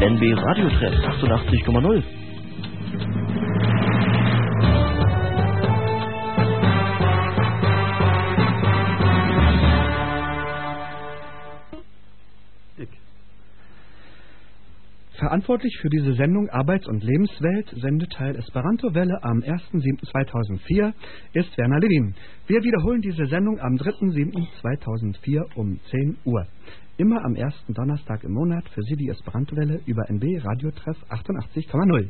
NB Radiotreff 88,0. Verantwortlich für diese Sendung Arbeits- und Lebenswelt, Sendeteil Esperanto-Welle am 1.7.2004 ist Werner Levin. Wir wiederholen diese Sendung am 3.7.2004 um 10 Uhr. Immer am ersten Donnerstag im Monat für Sie die Esperanto-Welle über NB Radiotreff 88,0.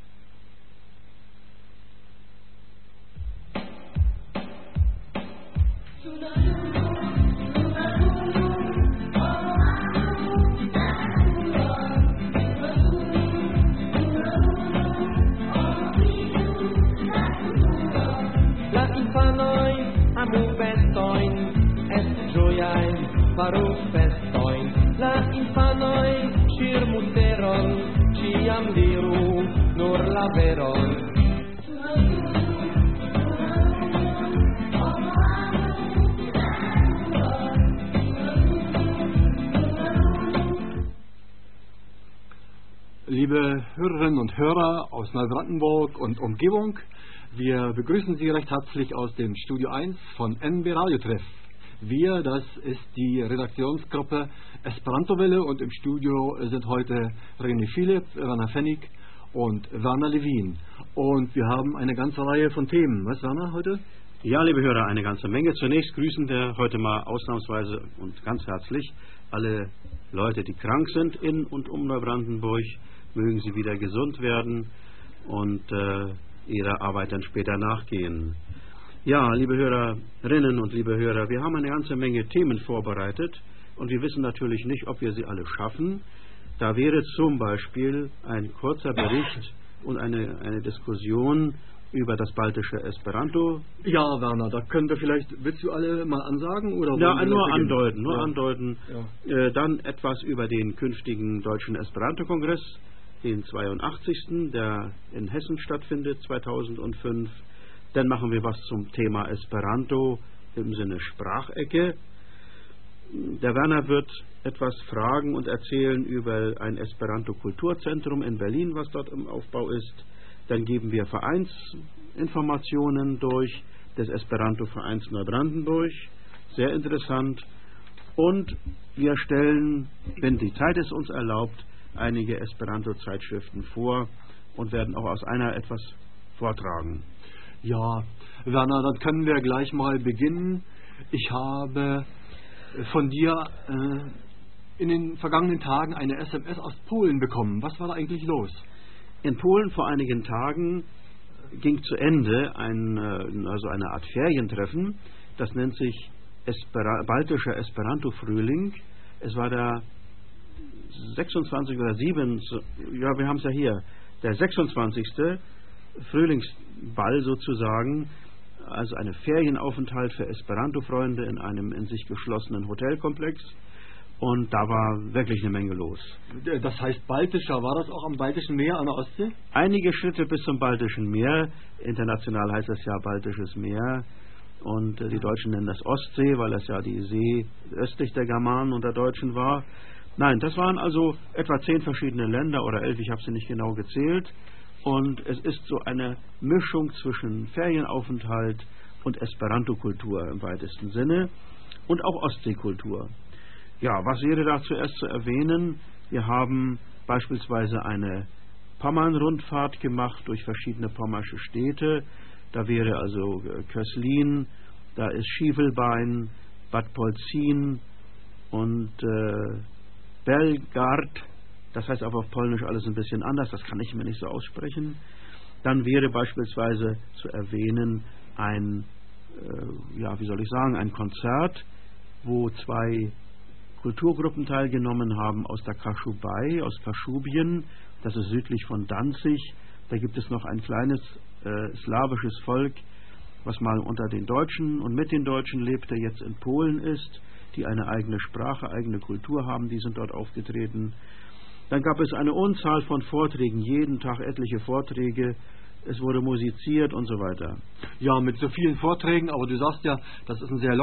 Faru festojn, la infanoj ĉirmuteron ĉiam diru nur la veron. Liebe Hörerinnen und Hörer aus Neubrandenburg und Umgebung, wir begrüßen Sie recht herzlich aus dem Studio 1 von NB Radiotreff. Wir, das ist die Redaktionsgruppe Esperanto-Welle, und im Studio sind heute René Philipp, Werner Pfennig und Werner Levin. Und wir haben eine ganze Reihe von Themen. Was, Werner, heute? Ja, liebe Hörer, eine ganze Menge. Zunächst grüßen wir heute mal ausnahmsweise und ganz herzlich alle Leute, die krank sind in und um Neubrandenburg. Mögen sie wieder gesund werden und ihrer Arbeit dann später nachgehen. Ja, liebe Hörerinnen und liebe Hörer, wir haben eine ganze Menge Themen vorbereitet und wir wissen natürlich nicht, ob wir sie alle schaffen. Da wäre zum Beispiel ein kurzer Bericht und eine Diskussion über das baltische Esperanto. Ja, Werner, da können wir vielleicht, willst du alle mal ansagen? Oder ja, nur andeuten. Ja. Dann etwas über den künftigen Deutschen Esperanto-Kongress, den 82., der in Hessen stattfindet, 2005. Dann machen wir was zum Thema Esperanto im Sinne Sprachecke. Der Werner wird etwas fragen und erzählen über ein Esperanto-Kulturzentrum in Berlin, was dort im Aufbau ist. Dann geben wir Vereinsinformationen durch des Esperanto-Vereins Neubrandenburg. Sehr interessant. Und wir stellen, wenn die Zeit es uns erlaubt, einige Esperanto-Zeitschriften vor und werden auch aus einer etwas vortragen. Ja, Werner, dann können wir gleich mal beginnen. Ich habe von dir in den vergangenen Tagen eine SMS aus Polen bekommen. Was war da eigentlich los? In Polen vor einigen Tagen ging zu Ende eine Art Ferientreffen. Das nennt sich Baltischer Esperanto-Frühling. Es war der 26 oder 7, ja, wir haben es ja hier, der 26. Frühlingsball sozusagen, also ein Ferienaufenthalt für Esperanto-Freunde in einem in sich geschlossenen Hotelkomplex, und da war wirklich eine Menge los. Das heißt baltischer, war das auch am Baltischen Meer an der Ostsee? Einige Schritte bis zum Baltischen Meer, international heißt es ja Baltisches Meer, und die Deutschen nennen das Ostsee, weil das ja die See östlich der Germanen und der Deutschen war. Nein, das waren also etwa 10 verschiedene Länder oder 11, ich habe sie nicht genau gezählt. Und es ist so eine Mischung zwischen Ferienaufenthalt und Esperanto-Kultur im weitesten Sinne und auch Ostseekultur. Ja, was wäre da zuerst zu erwähnen? Wir haben beispielsweise eine Pommern-Rundfahrt gemacht durch verschiedene pommersche Städte. Da wäre also Köslin, da ist Schievelbein, Bad Polzin und Belgard. Das heißt aber auf Polnisch alles ein bisschen anders, das kann ich mir nicht so aussprechen. Dann wäre beispielsweise zu erwähnen ein Konzert, wo 2 Kulturgruppen teilgenommen haben aus der Kaschubei, aus Kaschubien, das ist südlich von Danzig. Da gibt es noch ein kleines slawisches Volk, was mal unter den Deutschen und mit den Deutschen lebte, jetzt in Polen ist, die eine eigene Sprache, eigene Kultur haben, die sind dort aufgetreten. Dann gab es eine Unzahl von Vorträgen, jeden Tag etliche Vorträge es wurde musiziert und so weiter. Ja, mit so vielen Vorträgen, aber du sagst ja, das ist eine sehr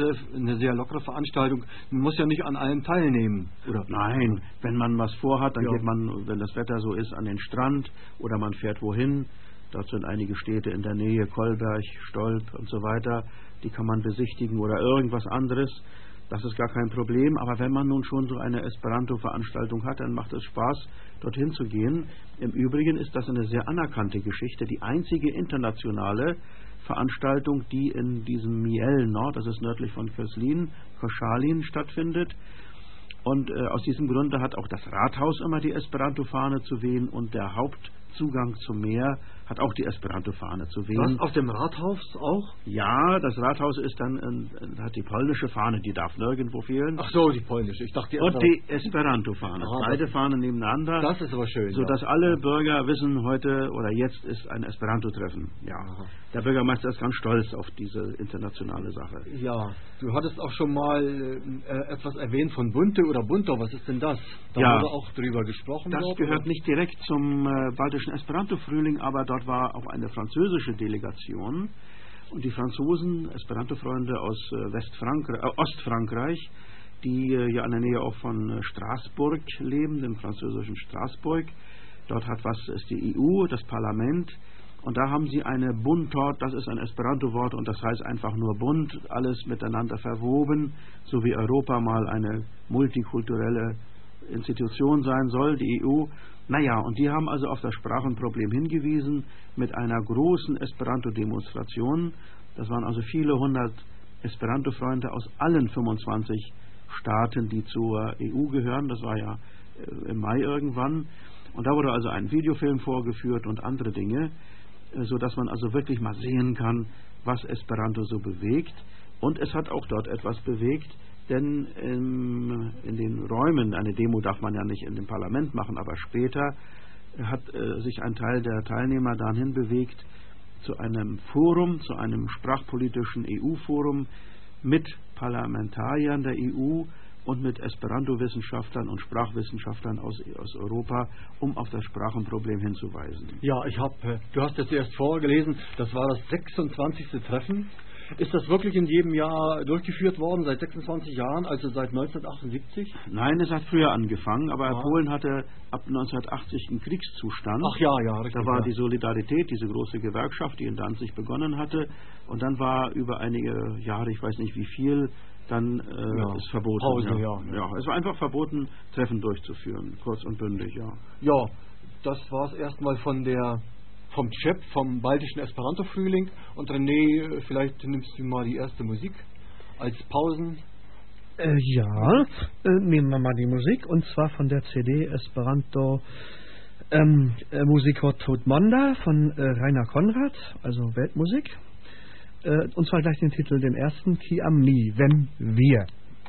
lockere Veranstaltung. Man muss ja nicht an allen teilnehmen, oder? Nein, wenn man was vorhat, dann geht man, wenn das Wetter so ist, an den Strand oder man fährt wohin. Dort sind einige Städte in der Nähe, Kolberg, Stolp und so weiter. Die kann man besichtigen oder irgendwas anderes. Das ist gar kein Problem. Aber wenn man nun schon so eine Esperanto-Veranstaltung hat, dann macht es Spaß, dorthin zu gehen. Im Übrigen ist das eine sehr anerkannte Geschichte. Die einzige internationale Veranstaltung, die in diesem Miel, das ist nördlich von Koszalin stattfindet. Und aus diesem Grunde hat auch das Rathaus immer die Esperanto-Fahne zu wehen und der Hauptzugang zum Meer hat auch die Esperanto-Fahne zu wehen. Was, auf dem Rathaus auch? Ja, das Rathaus ist dann hat die polnische Fahne, die darf nirgendwo fehlen. Ach so, die polnische. Ich dachte, und die Esperanto-Fahne. Beide Fahnen nebeneinander. Das ist aber schön. Sodass alle Bürger wissen, heute oder jetzt ist ein Esperanto-Treffen. Ja. Der Bürgermeister ist ganz stolz auf diese internationale Sache. Ja, du hattest auch schon mal etwas erwähnt von Bunte oder Bunto. Was ist denn das? Da wurde auch drüber gesprochen. Das gehört nicht direkt zum baltischen Esperanto-Frühling, aber dort war auch eine französische Delegation. Und die Franzosen, Esperanto-Freunde aus Ostfrankreich, die ja in der Nähe auch von Straßburg leben, dem französischen Straßburg. Dort ist die EU, das Parlament. Und da haben sie eine Buntot, das ist ein Esperanto-Wort und das heißt einfach nur bunt, alles miteinander verwoben, so wie Europa mal eine multikulturelle Institution sein soll, die EU. Naja, und die haben also auf das Sprachenproblem hingewiesen mit einer großen Esperanto-Demonstration. Das waren also viele hundert Esperanto-Freunde aus allen 25 Staaten, die zur EU gehören. Das war ja im Mai irgendwann. Und da wurde also ein Videofilm vorgeführt und andere Dinge, sodass man also wirklich mal sehen kann, was Esperanto so bewegt. Und es hat auch dort etwas bewegt, denn in den Räumen, eine Demo darf man ja nicht in dem Parlament machen, aber später hat sich ein Teil der Teilnehmer dahin bewegt zu einem Forum, zu einem sprachpolitischen EU-Forum mit Parlamentariern der EU und mit Esperanto-Wissenschaftlern und Sprachwissenschaftlern aus Europa, um auf das Sprachenproblem hinzuweisen. Ja, du hast jetzt erst vorgelesen, das war das 26. Treffen. Ist das wirklich in jedem Jahr durchgeführt worden, seit 26 Jahren, also seit 1978? Nein, es hat früher angefangen, aber Polen hatte ab 1980 einen Kriegszustand. Ach ja, richtig. Da war die Solidarität, diese große Gewerkschaft, die in Danzig begonnen hatte. Und dann war über einige Jahre, ich weiß nicht wie viel, dann ist verboten. Pause, ja, es war einfach verboten, Treffen durchzuführen, kurz und bündig, ja. Ja, das war es erstmal vom CEP, vom baltischen Esperanto-Frühling. Und René, vielleicht nimmst du mal die erste Musik als Pausen. Nehmen wir mal die Musik, und zwar von der CD Esperanto Musico Tot Monda von Rainer Konrad, also Weltmusik. Und zwar gleich den Titel, den ersten, Ki am Mi, wenn wir.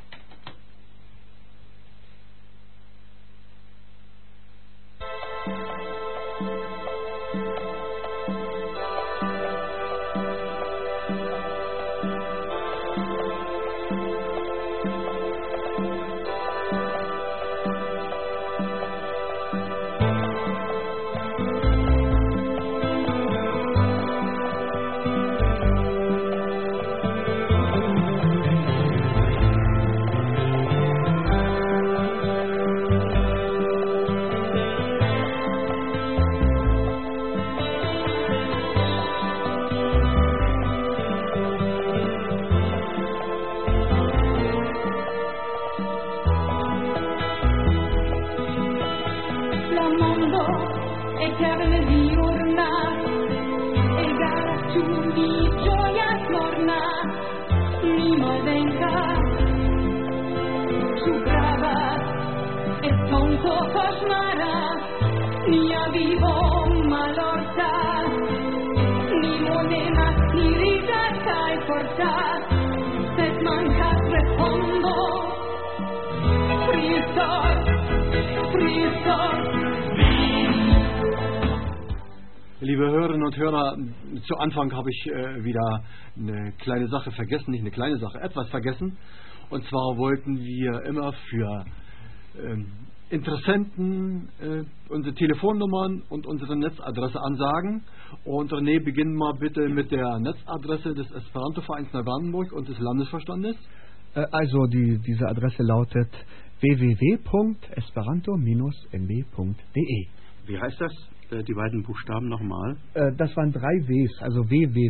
Liebe Hörerinnen und Hörer, zu Anfang habe ich wieder eine kleine Sache vergessen, nicht eine kleine Sache, etwas vergessen. Und zwar wollten wir immer für Interessenten unsere Telefonnummern und unsere Netzadresse ansagen. Und René, beginnen mal bitte mit der Netzadresse des Esperanto-Vereins Neubrandenburg und des Landesvorstandes. Also diese Adresse lautet www.esperanto-nb.de. Wie heißt das? Die beiden Buchstaben nochmal? Das waren 3 Ws, also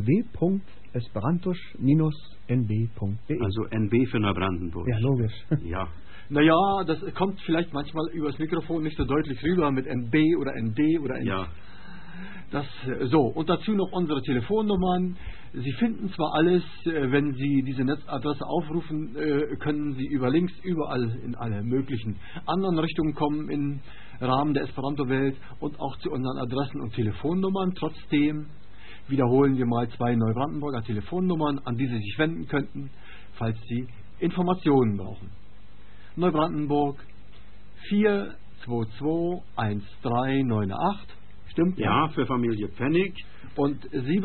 www.esperanto-nb.de. Also NB für Neubrandenburg. Ja, logisch. Ja. Naja, das kommt vielleicht manchmal übers Mikrofon nicht so deutlich rüber mit NB oder ND oder ND. Ja. Und dazu noch unsere Telefonnummern. Sie finden zwar alles, wenn Sie diese Netzadresse aufrufen, können Sie über Links überall in alle möglichen anderen Richtungen kommen im Rahmen der Esperanto-Welt und auch zu unseren Adressen und Telefonnummern. Trotzdem wiederholen wir mal 2 Neubrandenburger Telefonnummern, an die Sie sich wenden könnten, falls Sie Informationen brauchen. Neubrandenburg 422 1398. Stimmt? Ja, für Familie Pfennig. Und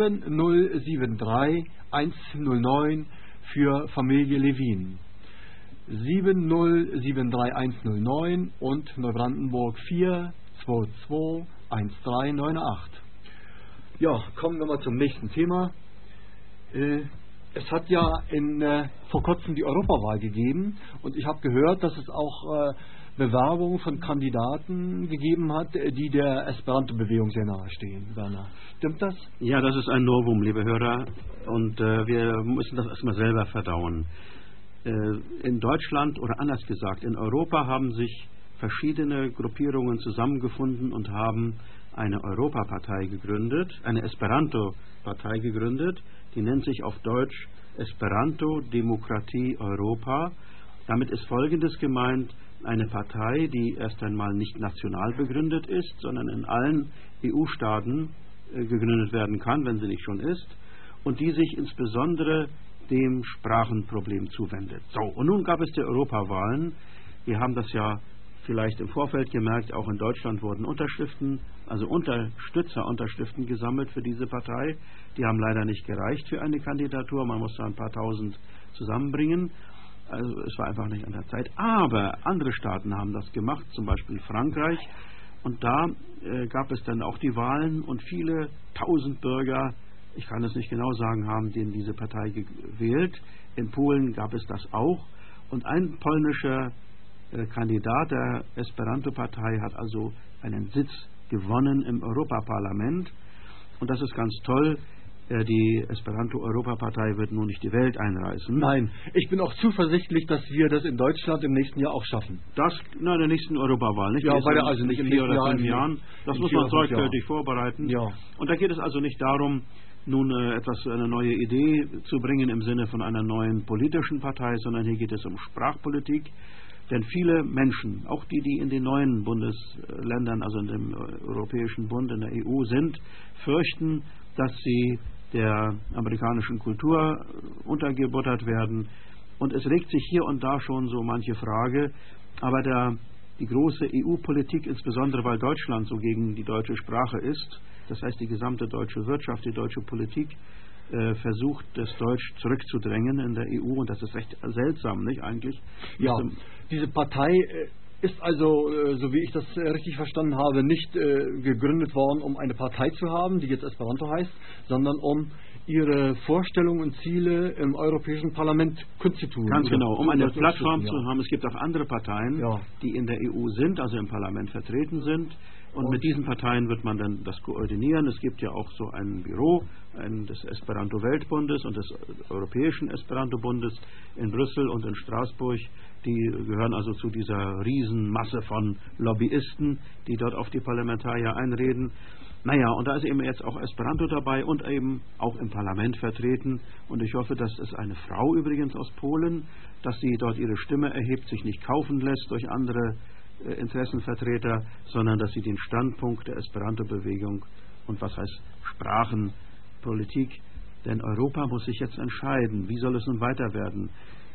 7073 109 für Familie Levin. 7073 109 und Neubrandenburg 422 1398. Ja, kommen wir mal zum nächsten Thema. Es hat ja vor kurzem die Europawahl gegeben und ich habe gehört, dass es auch Bewerbungen von Kandidaten gegeben hat, die der Esperanto-Bewegung sehr nahe stehen. Werner, stimmt das? Ja, das ist ein Novum, liebe Hörer, und wir müssen das erstmal selber verdauen. In Deutschland, oder anders gesagt, in Europa haben sich verschiedene Gruppierungen zusammengefunden und haben eine Europapartei gegründet, eine Esperanto-Partei gegründet, die nennt sich auf Deutsch Esperanto Demokratie Europa. Damit ist Folgendes gemeint: eine Partei, die erst einmal nicht national begründet ist, sondern in allen EU-Staaten gegründet werden kann, wenn sie nicht schon ist, und die sich insbesondere dem Sprachenproblem zuwendet. So, und nun gab es die Europawahlen. Wir haben das ja vielleicht im Vorfeld gemerkt, auch in Deutschland wurden Unterschriften, also Unterstützerunterschriften gesammelt für diese Partei. Die haben leider nicht gereicht für eine Kandidatur, man musste ein paar tausend zusammenbringen. Also es war einfach nicht an der Zeit. Aber andere Staaten haben das gemacht, zum Beispiel Frankreich. Und da gab es dann auch die Wahlen und viele tausend Bürger, ich kann es nicht genau sagen, haben diese Partei gewählt. In Polen gab es das auch. Und ein polnischer Kandidat der Esperanto-Partei hat also einen Sitz gewonnen im Europaparlament. Und das ist ganz toll. Die Esperanto-Europapartei wird nun nicht die Welt einreißen. Nein, ich bin auch zuversichtlich, dass wir das in Deutschland im nächsten Jahr auch schaffen. In der nächsten Europawahl, nicht? Ja, also nicht in 4 oder 5 Jahren. Das muss man sorgfältig vorbereiten. Ja. Und da geht es also nicht darum, nun eine neue Idee zu bringen im Sinne von einer neuen politischen Partei, sondern hier geht es um Sprachpolitik. Denn viele Menschen, auch die in den neuen Bundesländern, also in dem Europäischen Bund, in der EU sind, fürchten, dass sie der amerikanischen Kultur untergebuttert werden. Und es regt sich hier und da schon so manche Frage. Aber die große EU-Politik, insbesondere weil Deutschland so gegen die deutsche Sprache ist, das heißt die gesamte deutsche Wirtschaft, die deutsche Politik, versucht, das Deutsch zurückzudrängen in der EU. Und das ist recht seltsam, nicht eigentlich? Ja, diese Partei ist also, so wie ich das richtig verstanden habe, nicht gegründet worden, um eine Partei zu haben, die jetzt Esperanto heißt, sondern um ihre Vorstellungen und Ziele im Europäischen Parlament kundzutun. Ganz genau, um eine Plattform zu haben. Es gibt auch andere Parteien, ja, die in der EU sind, also im Parlament vertreten sind. Und mit diesen Parteien wird man dann das koordinieren. Es gibt ja auch so ein Büro des Esperanto-Weltbundes und des Europäischen Esperanto-Bundes in Brüssel und in Straßburg. Die gehören also zu dieser Riesenmasse von Lobbyisten, die dort auf die Parlamentarier einreden. Naja, und da ist eben jetzt auch Esperanto dabei und eben auch im Parlament vertreten. Und ich hoffe, dass es eine Frau übrigens aus Polen, dass sie dort ihre Stimme erhebt, sich nicht kaufen lässt durch andere Interessenvertreter, sondern dass sie den Standpunkt der Esperanto-Bewegung und was heißt Sprachenpolitik, denn Europa muss sich jetzt entscheiden, wie soll es nun weiter werden.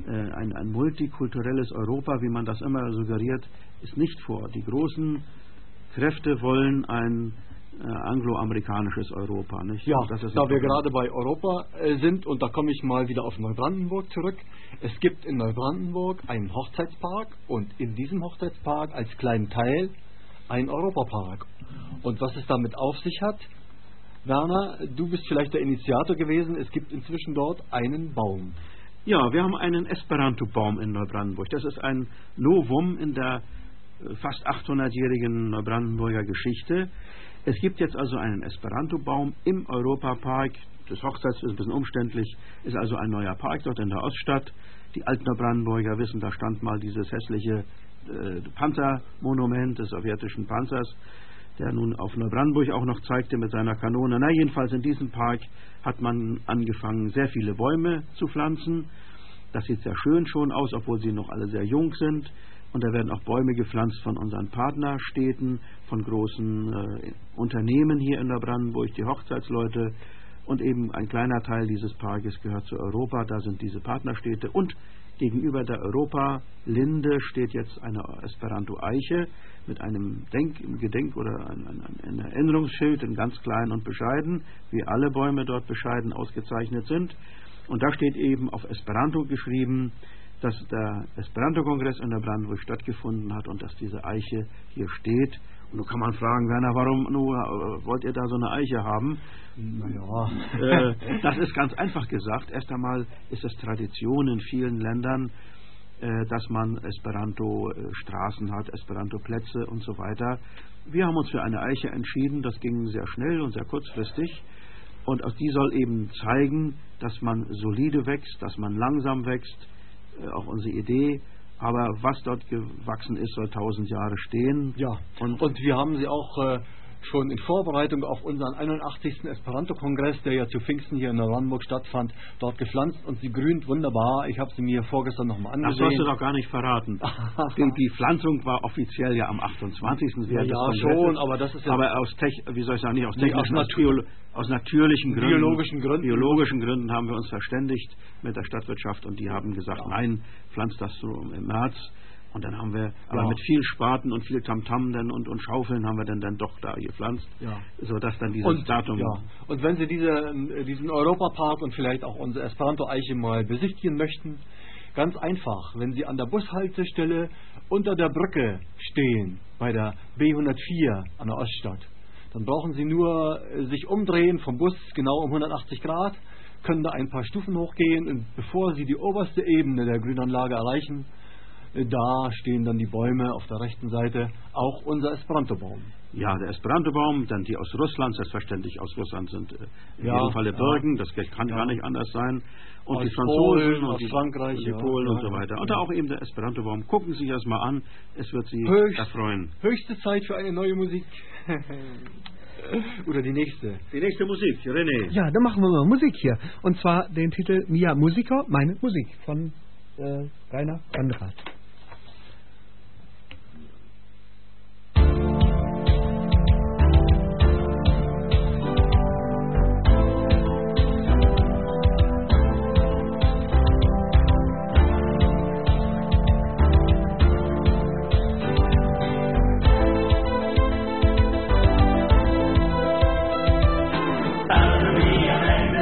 Ein multikulturelles Europa, wie man das immer suggeriert, ist nicht vor. Die großen Kräfte wollen ein angloamerikanisches Europa. Nicht? Ja, das ist da wir gerade bei Europa sind, und da komme ich mal wieder auf Neubrandenburg zurück. Es gibt in Neubrandenburg einen Hochzeitspark und in diesem Hochzeitspark als kleinen Teil einen Europapark. Und was es damit auf sich hat, Werner, du bist vielleicht der Initiator gewesen, es gibt inzwischen dort einen Baum. Ja, wir haben einen Esperanto-Baum in Neubrandenburg. Das ist ein Novum in der fast 800-jährigen Neubrandenburger Geschichte. Es gibt jetzt also einen Esperanto-Baum im Europapark. Das Hochzeits ist ein bisschen umständlich, ist also ein neuer Park dort in der Oststadt. Die Altneubrandenburger wissen, da stand mal dieses hässliche Panzermonument des sowjetischen Panzers, der nun auf Neubrandenburg auch noch zeigte mit seiner Kanone. Na, jedenfalls in diesem Park hat man angefangen, sehr viele Bäume zu pflanzen. Das sieht sehr schön schon aus, obwohl sie noch alle sehr jung sind. Und da werden auch Bäume gepflanzt von unseren Partnerstädten, von großen Unternehmen hier in Neubrandenburg, die Hochzeitsleute. Und eben ein kleiner Teil dieses Parkes gehört zu Europa, da sind diese Partnerstädte. Und gegenüber der Europa-Linde steht jetzt eine Esperanto-Eiche mit einem Gedenk- oder ein Erinnerungsschild, in ganz klein und bescheiden, wie alle Bäume dort bescheiden ausgezeichnet sind. Und da steht eben auf Esperanto geschrieben, dass der Esperanto-Kongress in der Brandenburg stattgefunden hat und dass diese Eiche hier steht. Und nun kann man fragen, Werner, warum wollt ihr da so eine Eiche haben? Naja. Das ist ganz einfach gesagt. Erst einmal ist es Tradition in vielen Ländern, dass man Esperanto-Straßen hat, Esperanto-Plätze und so weiter. Wir haben uns für eine Eiche entschieden. Das ging sehr schnell und sehr kurzfristig. Und auch die soll eben zeigen, dass man solide wächst, dass man langsam wächst. Auch unsere Idee. Aber was dort gewachsen ist, soll 1000 Jahre stehen. Ja, und wir haben sie auch schon in Vorbereitung auf unseren 81. Esperanto-Kongress, der ja zu Pfingsten hier in Neubrandenburg stattfand, dort gepflanzt und sie grünt wunderbar. Ich habe sie mir vorgestern nochmal angesehen. Das hast du doch gar nicht verraten. Die Pflanzung war offiziell ja am 28. Ja, schon, aber das ist ja... Aber aus natürlichen Gründen, biologischen Gründen haben wir uns verständigt mit der Stadtwirtschaft und die haben gesagt, nein, pflanzt das so im März. Und dann haben wir, aber mit viel Spaten und viel Tamtam und Schaufeln haben wir dann doch da gepflanzt, sodass dann dieses Datum... Ja. Und wenn Sie diesen Europapark und vielleicht auch unsere Esperanto-Eiche mal besichtigen möchten, ganz einfach, wenn Sie an der Bushaltestelle unter der Brücke stehen, bei der B104 an der Oststadt, dann brauchen Sie nur sich umdrehen vom Bus genau um 180 Grad, können da ein paar Stufen hochgehen und bevor Sie die oberste Ebene der Grünanlage erreichen, da stehen dann die Bäume auf der rechten Seite, auch unser Esperanto-Baum. Ja, der Esperanto-Baum, dann die aus Russland, selbstverständlich aus Russland sind in jedem Falle Birken, das kann gar nicht anders sein. Und aus die Franzosen Polen, und aus Frankreich, und die Polen und so weiter. Und auch eben der Esperanto-Baum. Gucken Sie sich das mal an, es wird Sie erfreuen. Höchste Zeit für eine neue Musik. Oder die nächste. Die nächste Musik, René. Ja, dann machen wir mal Musik hier. Und zwar den Titel Mia Musica, meine Musik von Rainer Wanderrath.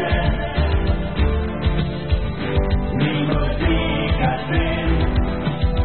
Mi música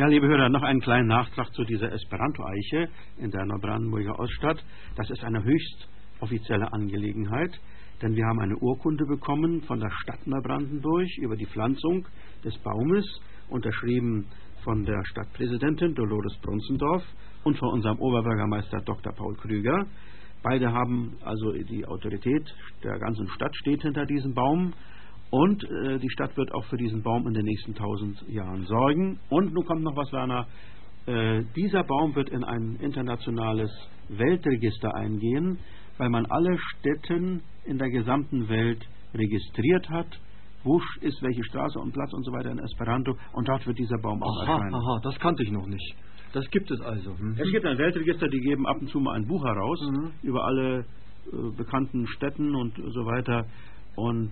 Ja, liebe Hörer, noch einen kleinen Nachtrag zu dieser Esperanto-Eiche in der Neubrandenburger Oststadt. Das ist eine höchst offizielle Angelegenheit, denn wir haben eine Urkunde bekommen von der Stadt Neubrandenburg über die Pflanzung des Baumes, unterschrieben von der Stadtpräsidentin Dolores Brunzendorf und von unserem Oberbürgermeister Dr. Paul Krüger. Beide haben also die Autorität der ganzen Stadt steht hinter diesem Baum. Und die Stadt wird auch für diesen Baum in den nächsten 1000 Jahren sorgen. Und nun kommt noch was, Werner. Dieser Baum wird in ein internationales Weltregister eingehen, weil man alle Städten in der gesamten Welt registriert hat. Wo ist welche Straße und Platz und so weiter in Esperanto. Und dort wird dieser Baum auch erscheinen. Aha, das kannte ich noch nicht. Das gibt es also. Es gibt ein Weltregister, die geben ab und zu mal ein Buch heraus über alle bekannten Städten und so weiter. Und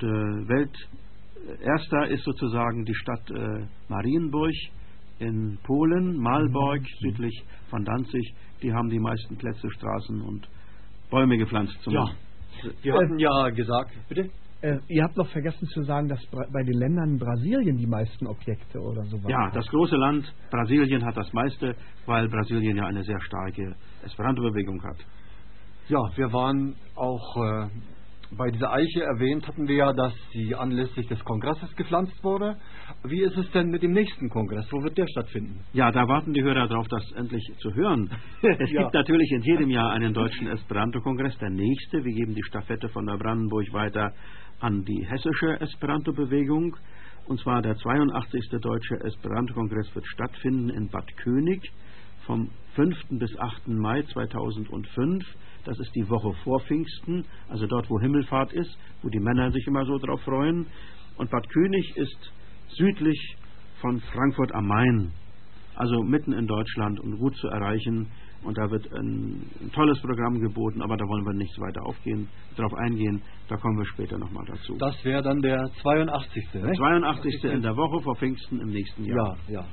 erster ist sozusagen die Stadt Marienburg in Polen, Malbork südlich von Danzig. Die haben die meisten Plätze, Straßen und Bäume gepflanzt. Ja, wir hatten ja gesagt, bitte? Ihr habt noch vergessen zu sagen, dass bei den Ländern Brasilien die meisten Objekte oder so waren. Ja, das große Land Brasilien hat das meiste, weil Brasilien ja eine sehr starke Esperanto-Bewegung hat. Ja, wir waren auch bei dieser Eiche erwähnt, hatten wir ja, dass sie anlässlich des Kongresses gepflanzt wurde. Wie ist es denn mit dem nächsten Kongress? Wo wird der stattfinden? Ja, da warten die Hörer darauf, das endlich zu hören. Es gibt natürlich in jedem Jahr einen deutschen Esperanto-Kongress. Der nächste, wir geben die Stafette von Neubrandenburg weiter an die hessische Esperanto-Bewegung. Und zwar der 82. Deutsche Esperanto-Kongress wird stattfinden in Bad König vom 5. bis 8. Mai 2005. Das ist die Woche vor Pfingsten, also dort, wo Himmelfahrt ist, wo die Männer sich immer so drauf freuen. Und Bad König ist südlich von Frankfurt am Main, also mitten in Deutschland und gut zu erreichen. Und da wird ein tolles Programm geboten, aber da wollen wir nicht weiter drauf eingehen. Da kommen wir später nochmal dazu. Das wäre dann der 82. Der 82. in der Woche vor Pfingsten im nächsten Jahr. Ja.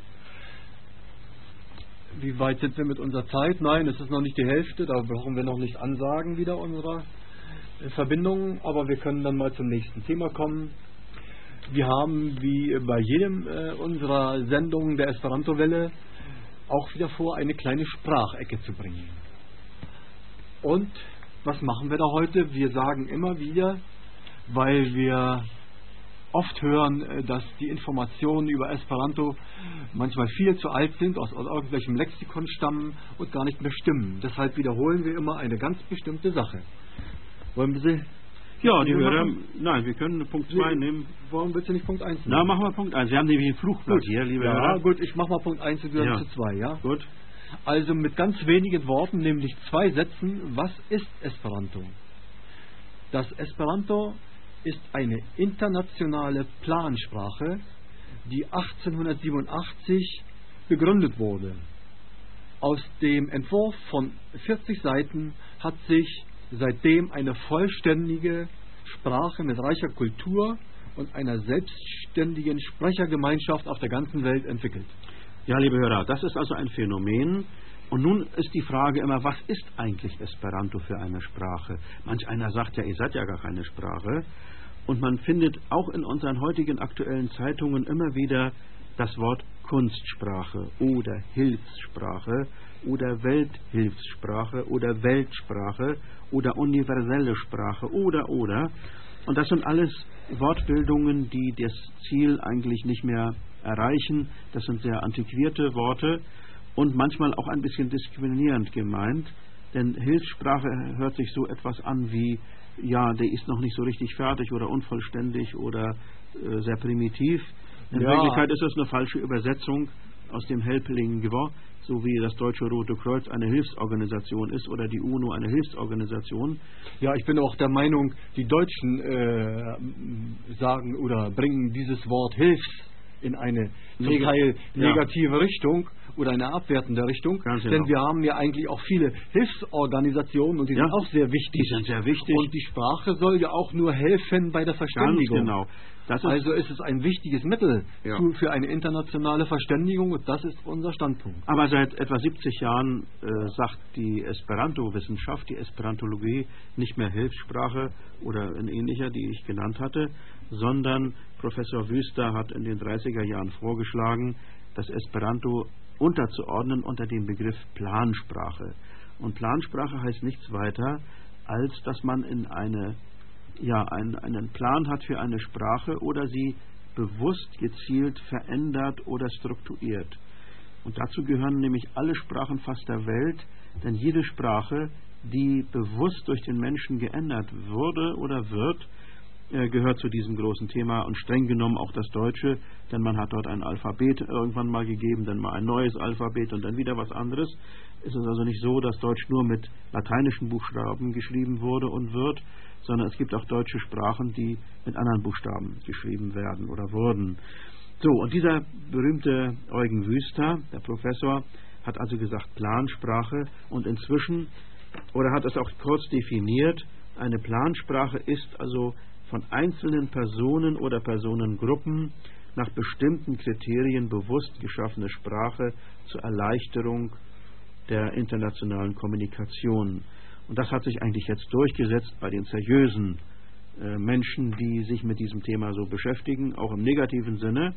Wie weit sind wir mit unserer Zeit? Nein, es ist noch nicht die Hälfte. Da brauchen wir noch nicht ansagen wieder unserer Verbindung. Aber wir können dann mal zum nächsten Thema kommen. Wir haben, wie bei jedem unserer Sendungen der Esperanto-Welle, auch wieder vor, eine kleine Sprachecke zu bringen. Und was machen wir da heute? Wir sagen immer wieder, weil wir oft hören, dass die Informationen über Esperanto manchmal viel zu alt sind, aus irgendwelchem Lexikon stammen und gar nicht mehr stimmen. Deshalb wiederholen wir immer eine ganz bestimmte Sache. Wollen wir sie? Ja, die Hörer, nein, wir können Punkt 2 nehmen. Warum willst du nicht Punkt 1 nehmen? Na, machen wir Punkt 1. Sie haben nämlich ein Fluchblatt hier, liebe Hörer. Ja, gut, ich mache mal Punkt 1 und dann zu 2, ja? Gut. Also mit ganz wenigen Worten, nämlich 2 Sätzen, was ist Esperanto? Das Esperanto ist eine internationale Plansprache, die 1887 begründet wurde. Aus dem Entwurf von 40 Seiten hat sich seitdem eine vollständige Sprache mit reicher Kultur und einer selbstständigen Sprechergemeinschaft auf der ganzen Welt entwickelt. Ja, liebe Hörer, das ist also ein Phänomen. Und nun ist die Frage immer, was ist eigentlich Esperanto für eine Sprache? Manch einer sagt ja, ihr seid ja gar keine Sprache. Und man findet auch in unseren heutigen aktuellen Zeitungen immer wieder das Wort Kunstsprache oder Hilfssprache oder Welthilfssprache oder Weltsprache oder universelle Sprache oder. Und das sind alles Wortbildungen, die das Ziel eigentlich nicht mehr erreichen. Das sind sehr antiquierte Worte und manchmal auch ein bisschen diskriminierend gemeint. Denn Hilfssprache hört sich so etwas an wie, ja, der ist noch nicht so richtig fertig oder unvollständig oder sehr primitiv. In Wirklichkeit ist das eine falsche Übersetzung aus dem Helping-Wort, so wie das Deutsche Rote Kreuz eine Hilfsorganisation ist oder die UNO eine Hilfsorganisation. Ja, ich bin auch der Meinung, die Deutschen sagen oder bringen dieses Wort Hilfs in eine zum Teil negative Richtung oder eine abwertende Richtung. Ganz genau. Denn wir haben ja eigentlich auch viele Hilfsorganisationen und die sind auch sehr wichtig. Die sind sehr wichtig. Und die Sprache soll ja auch nur helfen bei der Verständigung. Ganz genau. Also ist es ein wichtiges Mittel für eine internationale Verständigung und das ist unser Standpunkt. Aber seit etwa 70 Jahren sagt die Esperanto-Wissenschaft, die Esperantologie, nicht mehr Hilfssprache oder ein ähnlicher, die ich genannt hatte, sondern Professor Wüster hat in den 30er Jahren vorgeschlagen, das Esperanto unterzuordnen unter dem Begriff Plansprache. Und Plansprache heißt nichts weiter, als dass man einen Plan hat für eine Sprache oder sie bewusst, gezielt verändert oder strukturiert. Und dazu gehören nämlich alle Sprachen fast der Welt, denn jede Sprache, die bewusst durch den Menschen geändert wurde oder wird, gehört zu diesem großen Thema und streng genommen auch das Deutsche, denn man hat dort ein Alphabet irgendwann mal gegeben, dann mal ein neues Alphabet und dann wieder was anderes. Es ist also nicht so, dass Deutsch nur mit lateinischen Buchstaben geschrieben wurde und wird, sondern es gibt auch deutsche Sprachen, die mit anderen Buchstaben geschrieben werden oder wurden. So, und dieser berühmte Eugen Wüster, der Professor, hat also gesagt Plansprache und inzwischen, oder hat es auch kurz definiert, eine Plansprache ist also von einzelnen Personen oder Personengruppen nach bestimmten Kriterien bewusst geschaffene Sprache zur Erleichterung der internationalen Kommunikation. Und das hat sich eigentlich jetzt durchgesetzt bei den seriösen Menschen, die sich mit diesem Thema so beschäftigen, auch im negativen Sinne.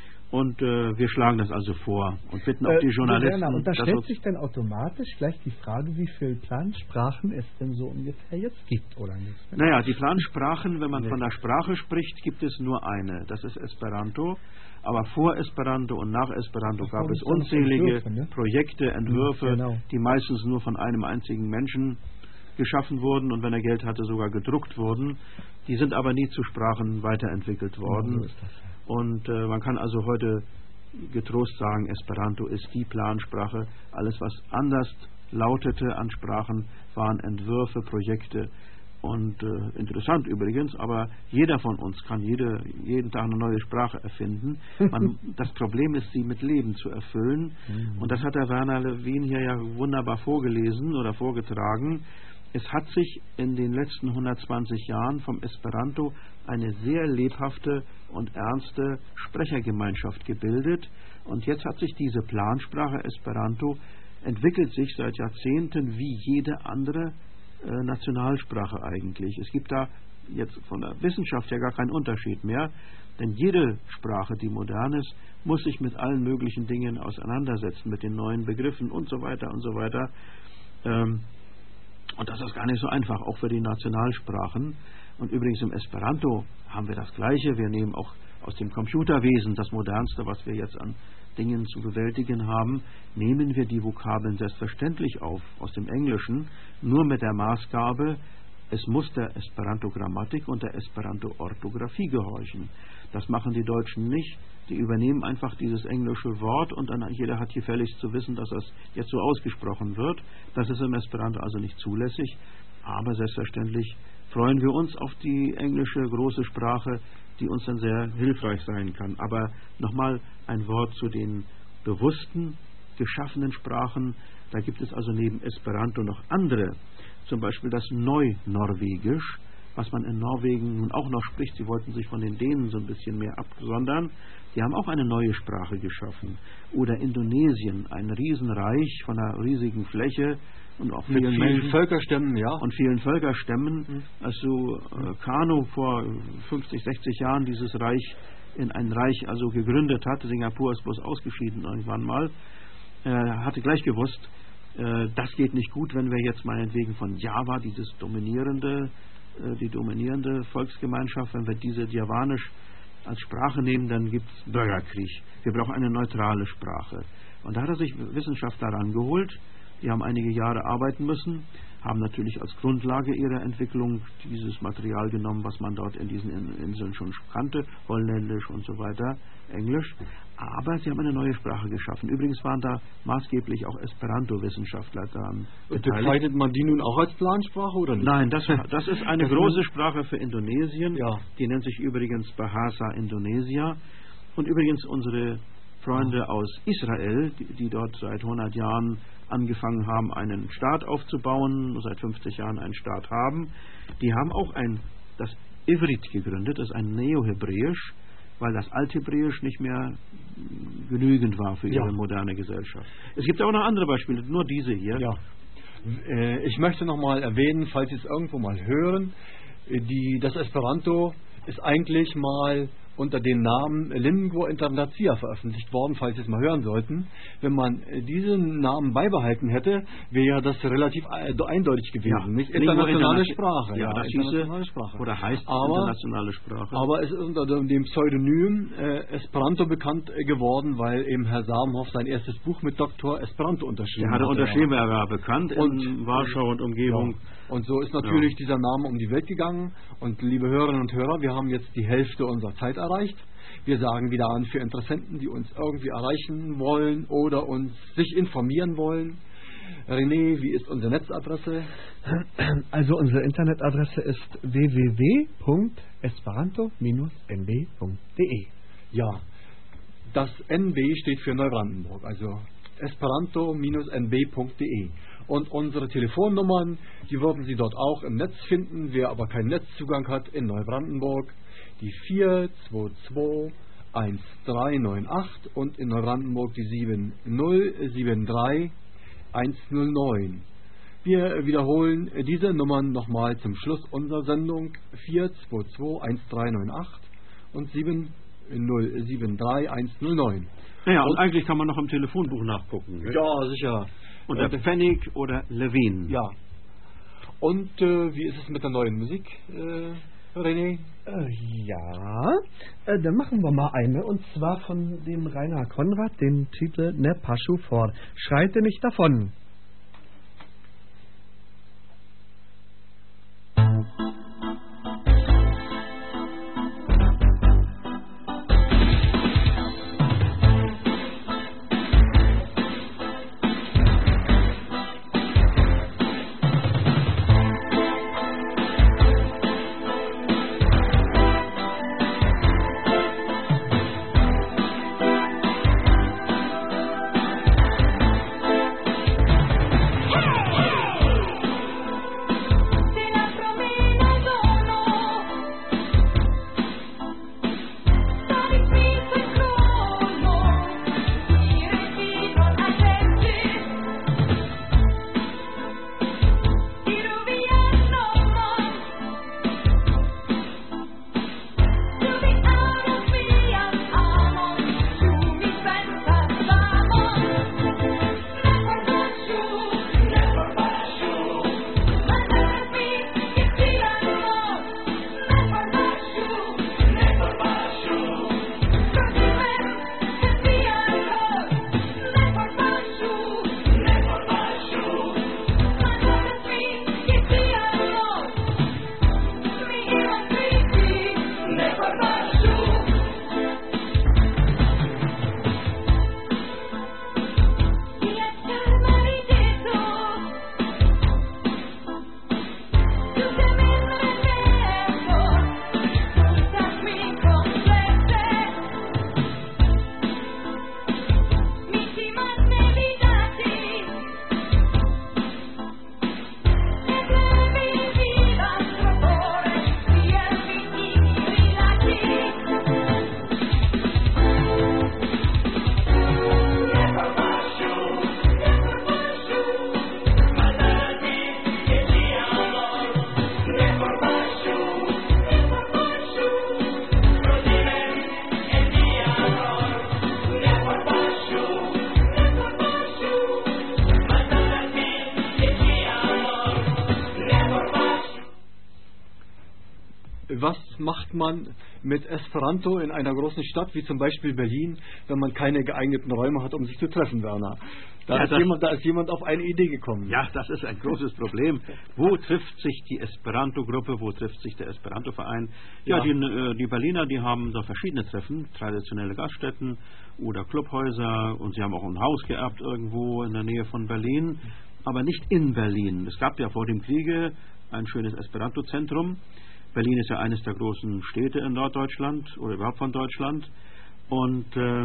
Und wir schlagen das also vor und bitten auch die Journalisten. Und da stellt sich dann automatisch gleich die Frage, wie viele Plansprachen es denn so ungefähr jetzt gibt, oder nicht? Naja, die Plansprachen, wenn man von der Sprache spricht, gibt es nur eine. Das ist Esperanto. Aber vor Esperanto und nach Esperanto gab es unzählige Projekte, Entwürfe, die meistens nur von einem einzigen Menschen geschaffen wurden und wenn er Geld hatte, sogar gedruckt wurden. Die sind aber nie zu Sprachen weiterentwickelt worden. Und man kann also heute getrost sagen, Esperanto ist die Plansprache. Alles, was anders lautete an Sprachen, waren Entwürfe, Projekte. Und interessant übrigens, aber jeder von uns kann jeden Tag eine neue Sprache erfinden. Das Problem ist, sie mit Leben zu erfüllen. Und das hat der Werner Lewin hier ja wunderbar vorgelesen oder vorgetragen. Es hat sich in den letzten 120 Jahren vom Esperanto eine sehr lebhafte und ernste Sprechergemeinschaft gebildet. Und jetzt hat sich diese Plansprache Esperanto entwickelt sich seit Jahrzehnten wie jede andere Nationalsprache eigentlich. Es gibt da jetzt von der Wissenschaft ja gar keinen Unterschied mehr, denn jede Sprache, die modern ist, muss sich mit allen möglichen Dingen auseinandersetzen, mit den neuen Begriffen und so weiter und so weiter. Und das ist gar nicht so einfach, auch für die Nationalsprachen. Und übrigens im Esperanto haben wir das Gleiche. Wir nehmen auch aus dem Computerwesen das Modernste, was wir jetzt an Dingen zu bewältigen haben, nehmen wir die Vokabeln selbstverständlich auf, aus dem Englischen, nur mit der Maßgabe, es muss der Esperanto-Grammatik und der Esperanto-Orthographie gehorchen. Das machen die Deutschen nicht. Die übernehmen einfach dieses englische Wort und dann jeder hat gefälligst zu wissen, dass das jetzt so ausgesprochen wird. Das ist im Esperanto also nicht zulässig, aber selbstverständlich freuen wir uns auf die englische große Sprache, die uns dann sehr hilfreich sein kann. Aber nochmal ein Wort zu den bewussten, geschaffenen Sprachen. Da gibt es also neben Esperanto noch andere, zum Beispiel das Neunorwegisch, was man in Norwegen nun auch noch spricht. Sie wollten sich von den Dänen so ein bisschen mehr absondern. Die haben auch eine neue Sprache geschaffen. Oder Indonesien, ein Riesenreich von einer riesigen Fläche und auch mit vielen Völkerstämmen, ja. Und vielen Völkerstämmen. Also Kano vor 50, 60 Jahren dieses Reich in ein Reich also gegründet hat. Singapur ist bloß ausgeschieden irgendwann mal. Hatte gleich gewusst, das geht nicht gut, wenn wir jetzt meinetwegen von Java, die dominierende Volksgemeinschaft, wenn wir diese Javanisch als Sprache nehmen, dann gibt es Bürgerkrieg. Wir brauchen eine neutrale Sprache. Und da hat er sich Wissenschaftler rangeholt, die haben einige Jahre arbeiten müssen, haben natürlich als Grundlage ihrer Entwicklung dieses Material genommen, was man dort in diesen Inseln schon kannte, Holländisch und so weiter, Englisch. Aber sie haben eine neue Sprache geschaffen. Übrigens waren da maßgeblich auch Esperanto-Wissenschaftler daran beteiligt. Bezeichnet man die nun auch als Plansprache oder nicht? Nein, das ist eine große Sprache für Indonesien. Ja. Die nennt sich übrigens Bahasa Indonesia. Und übrigens unsere Freunde aus Israel, die dort seit 100 Jahren angefangen haben, einen Staat aufzubauen, seit 50 Jahren einen Staat haben, die haben auch das Ivrit gegründet, das ist ein Neohebräisch, weil das Althebräisch nicht mehr genügend war für ihre moderne Gesellschaft. Es gibt auch noch andere Beispiele, nur diese hier. Ja. Ich möchte noch mal erwähnen, falls Sie es irgendwo mal hören, das Esperanto ist eigentlich mal unter dem Namen Lingua Internacia veröffentlicht worden, falls Sie es mal hören sollten. Wenn man diesen Namen beibehalten hätte, wäre das relativ eindeutig gewesen. Ja, nicht internationale Sprache. Ja, das internationale Sprache. Oder heißt internationale Sprache. Aber es ist unter dem Pseudonym Esperanto bekannt geworden, weil eben Herr Sabenhoff sein erstes Buch mit Doktor Esperanto unterschrieben hat. Er unterschrieben, er war bekannt in Warschau und Umgebung. Ja. Und so ist natürlich dieser Name um die Welt gegangen. Und liebe Hörerinnen und Hörer, wir haben jetzt die Hälfte unserer Zeit erreicht. Wir sagen wieder an für Interessenten, die uns irgendwie erreichen wollen oder uns sich informieren wollen. René, wie ist unsere Netzadresse? Also unsere Internetadresse ist www.esperanto-nb.de. Ja, das NB steht für Neubrandenburg, also esperanto-nb.de. Und unsere Telefonnummern, die würden Sie dort auch im Netz finden. Wer aber keinen Netzzugang hat in Neubrandenburg, die 422 1398 und in Neubrandenburg die 7073 109. Wir wiederholen diese Nummern nochmal zum Schluss unserer Sendung: 422 1398 und 7073 109. Ja, und eigentlich kann man noch im Telefonbuch nachgucken. Ja, sicher. Unter Pfennig oder Levin. Ja. Und wie ist es mit der neuen Musik, René? Dann machen wir mal eine, und zwar von dem Rainer Konrad, den Titel Ne Paschu vor. Schreite nicht davon. Was macht man mit Esperanto in einer großen Stadt wie zum Beispiel Berlin, wenn man keine geeigneten Räume hat, um sich zu treffen, Werner? Da ist jemand auf eine Idee gekommen. Ja, das ist ein großes Problem. Wo trifft sich die Esperanto-Gruppe, wo trifft sich der Esperanto-Verein? Ja, die Berliner, die haben da verschiedene Treffen, traditionelle Gaststätten oder Clubhäuser, und sie haben auch ein Haus geerbt irgendwo in der Nähe von Berlin, aber nicht in Berlin. Es gab ja vor dem Kriege ein schönes Esperanto-Zentrum. Berlin ist ja eines der großen Städte in Norddeutschland oder überhaupt von Deutschland. Und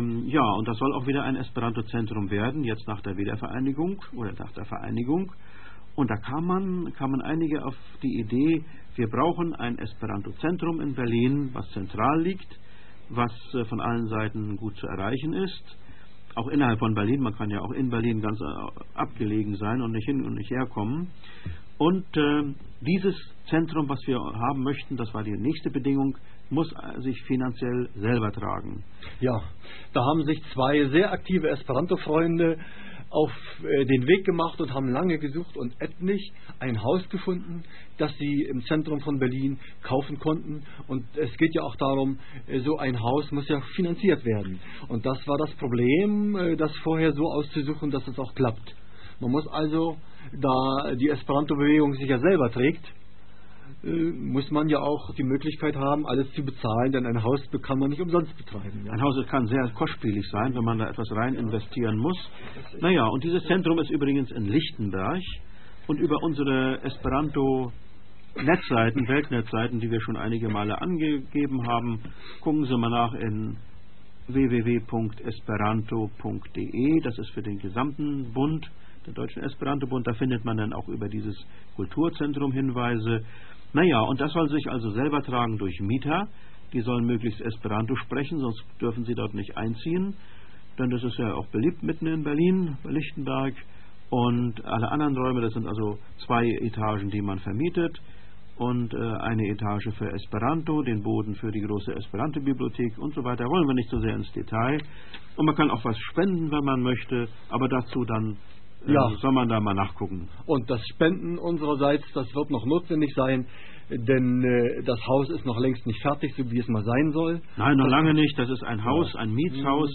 und das soll auch wieder ein Esperanto-Zentrum werden, jetzt nach der Wiedervereinigung oder nach der Vereinigung. Und da kamen einige auf die Idee, wir brauchen ein Esperanto-Zentrum in Berlin, was zentral liegt, was von allen Seiten gut zu erreichen ist. Auch innerhalb von Berlin, man kann ja auch in Berlin ganz abgelegen sein und nicht hin und nicht herkommen. Und dieses Zentrum, was wir haben möchten, das war die nächste Bedingung, muss sich finanziell selber tragen. Ja, da haben sich zwei sehr aktive Esperanto-Freunde auf den Weg gemacht und haben lange gesucht und endlich ein Haus gefunden, das sie im Zentrum von Berlin kaufen konnten. Und es geht ja auch darum, so ein Haus muss ja finanziert werden. Und das war das Problem, das vorher so auszusuchen, dass es auch klappt. Man muss also, da die Esperanto-Bewegung sich ja selber trägt, muss man ja auch die Möglichkeit haben, alles zu bezahlen, denn ein Haus kann man nicht umsonst betreiben. Ja. Ein Haus kann sehr kostspielig sein, wenn man da etwas rein investieren muss. Naja, und dieses Zentrum ist übrigens in Lichtenberg, und über unsere Esperanto-Netzseiten, Weltnetzseiten, die wir schon einige Male angegeben haben, gucken Sie mal nach in www.esperanto.de, das ist für den gesamten Bund, der Deutschen Esperanto-Bund, da findet man dann auch über dieses Kulturzentrum Hinweise. Naja, und das soll sich also selber tragen durch Mieter, die sollen möglichst Esperanto sprechen, sonst dürfen sie dort nicht einziehen, denn das ist ja auch beliebt mitten in Berlin, bei Lichtenberg, und alle anderen Räume, das sind also 2 Etagen, die man vermietet, und eine Etage für Esperanto, den Boden für die große Esperanto-Bibliothek und so weiter. Wollen wir nicht so sehr ins Detail. Und man kann auch was spenden, wenn man möchte, aber dazu dann soll man da mal nachgucken. Und das Spenden unsererseits, das wird noch notwendig sein, denn das Haus ist noch längst nicht fertig, so wie es mal sein soll. Nein, noch lange nicht. Das ist ein Haus, ein Mietshaus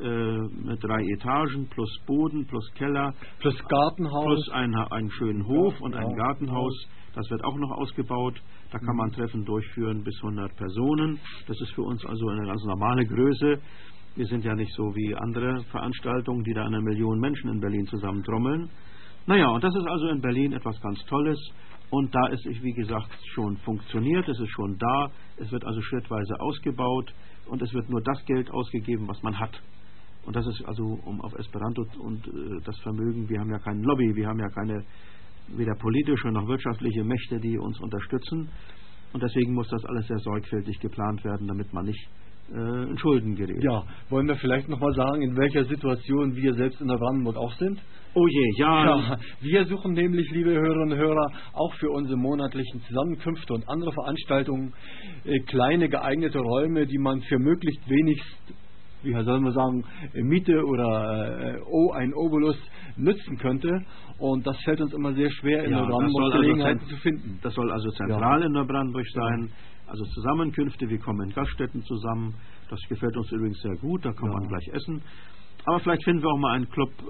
mit 3 Etagen, plus Boden, plus Keller, plus Gartenhaus, plus einen schönen Hof und ein Gartenhaus. Das wird auch noch ausgebaut. Da kann man Treffen durchführen bis 100 Personen. Das ist für uns also eine ganz normale Größe. Wir sind ja nicht so wie andere Veranstaltungen, die da 1 Million Menschen in Berlin zusammentrommeln. Naja, und das ist also in Berlin etwas ganz Tolles. Und da ist es, wie gesagt, schon funktioniert. Es ist schon da. Es wird also schrittweise ausgebaut. Und es wird nur das Geld ausgegeben, was man hat. Und das ist also, um auf Esperanto und das Vermögen, wir haben ja keine Lobby, wir haben ja keine weder politische noch wirtschaftliche Mächte, die uns unterstützen. Und deswegen muss das alles sehr sorgfältig geplant werden, damit man nicht in Schulden gerät. Ja, wollen wir vielleicht nochmal sagen, in welcher Situation wir selbst in Neubrandenburg auch sind? Oh je, ja. Wir suchen nämlich, liebe Hörerinnen und Hörer, auch für unsere monatlichen Zusammenkünfte und andere Veranstaltungen kleine geeignete Räume, die man für möglichst wenig, wie soll man sagen, Miete oder ein Obolus nützen könnte. Und das fällt uns immer sehr schwer, in Neubrandenburg Gelegenheiten zu finden. Das soll also zentral in Neubrandenburg sein. Also Zusammenkünfte, wir kommen in Gaststätten zusammen. Das gefällt uns übrigens sehr gut, da kann man gleich essen. Aber vielleicht finden wir auch mal ein Club,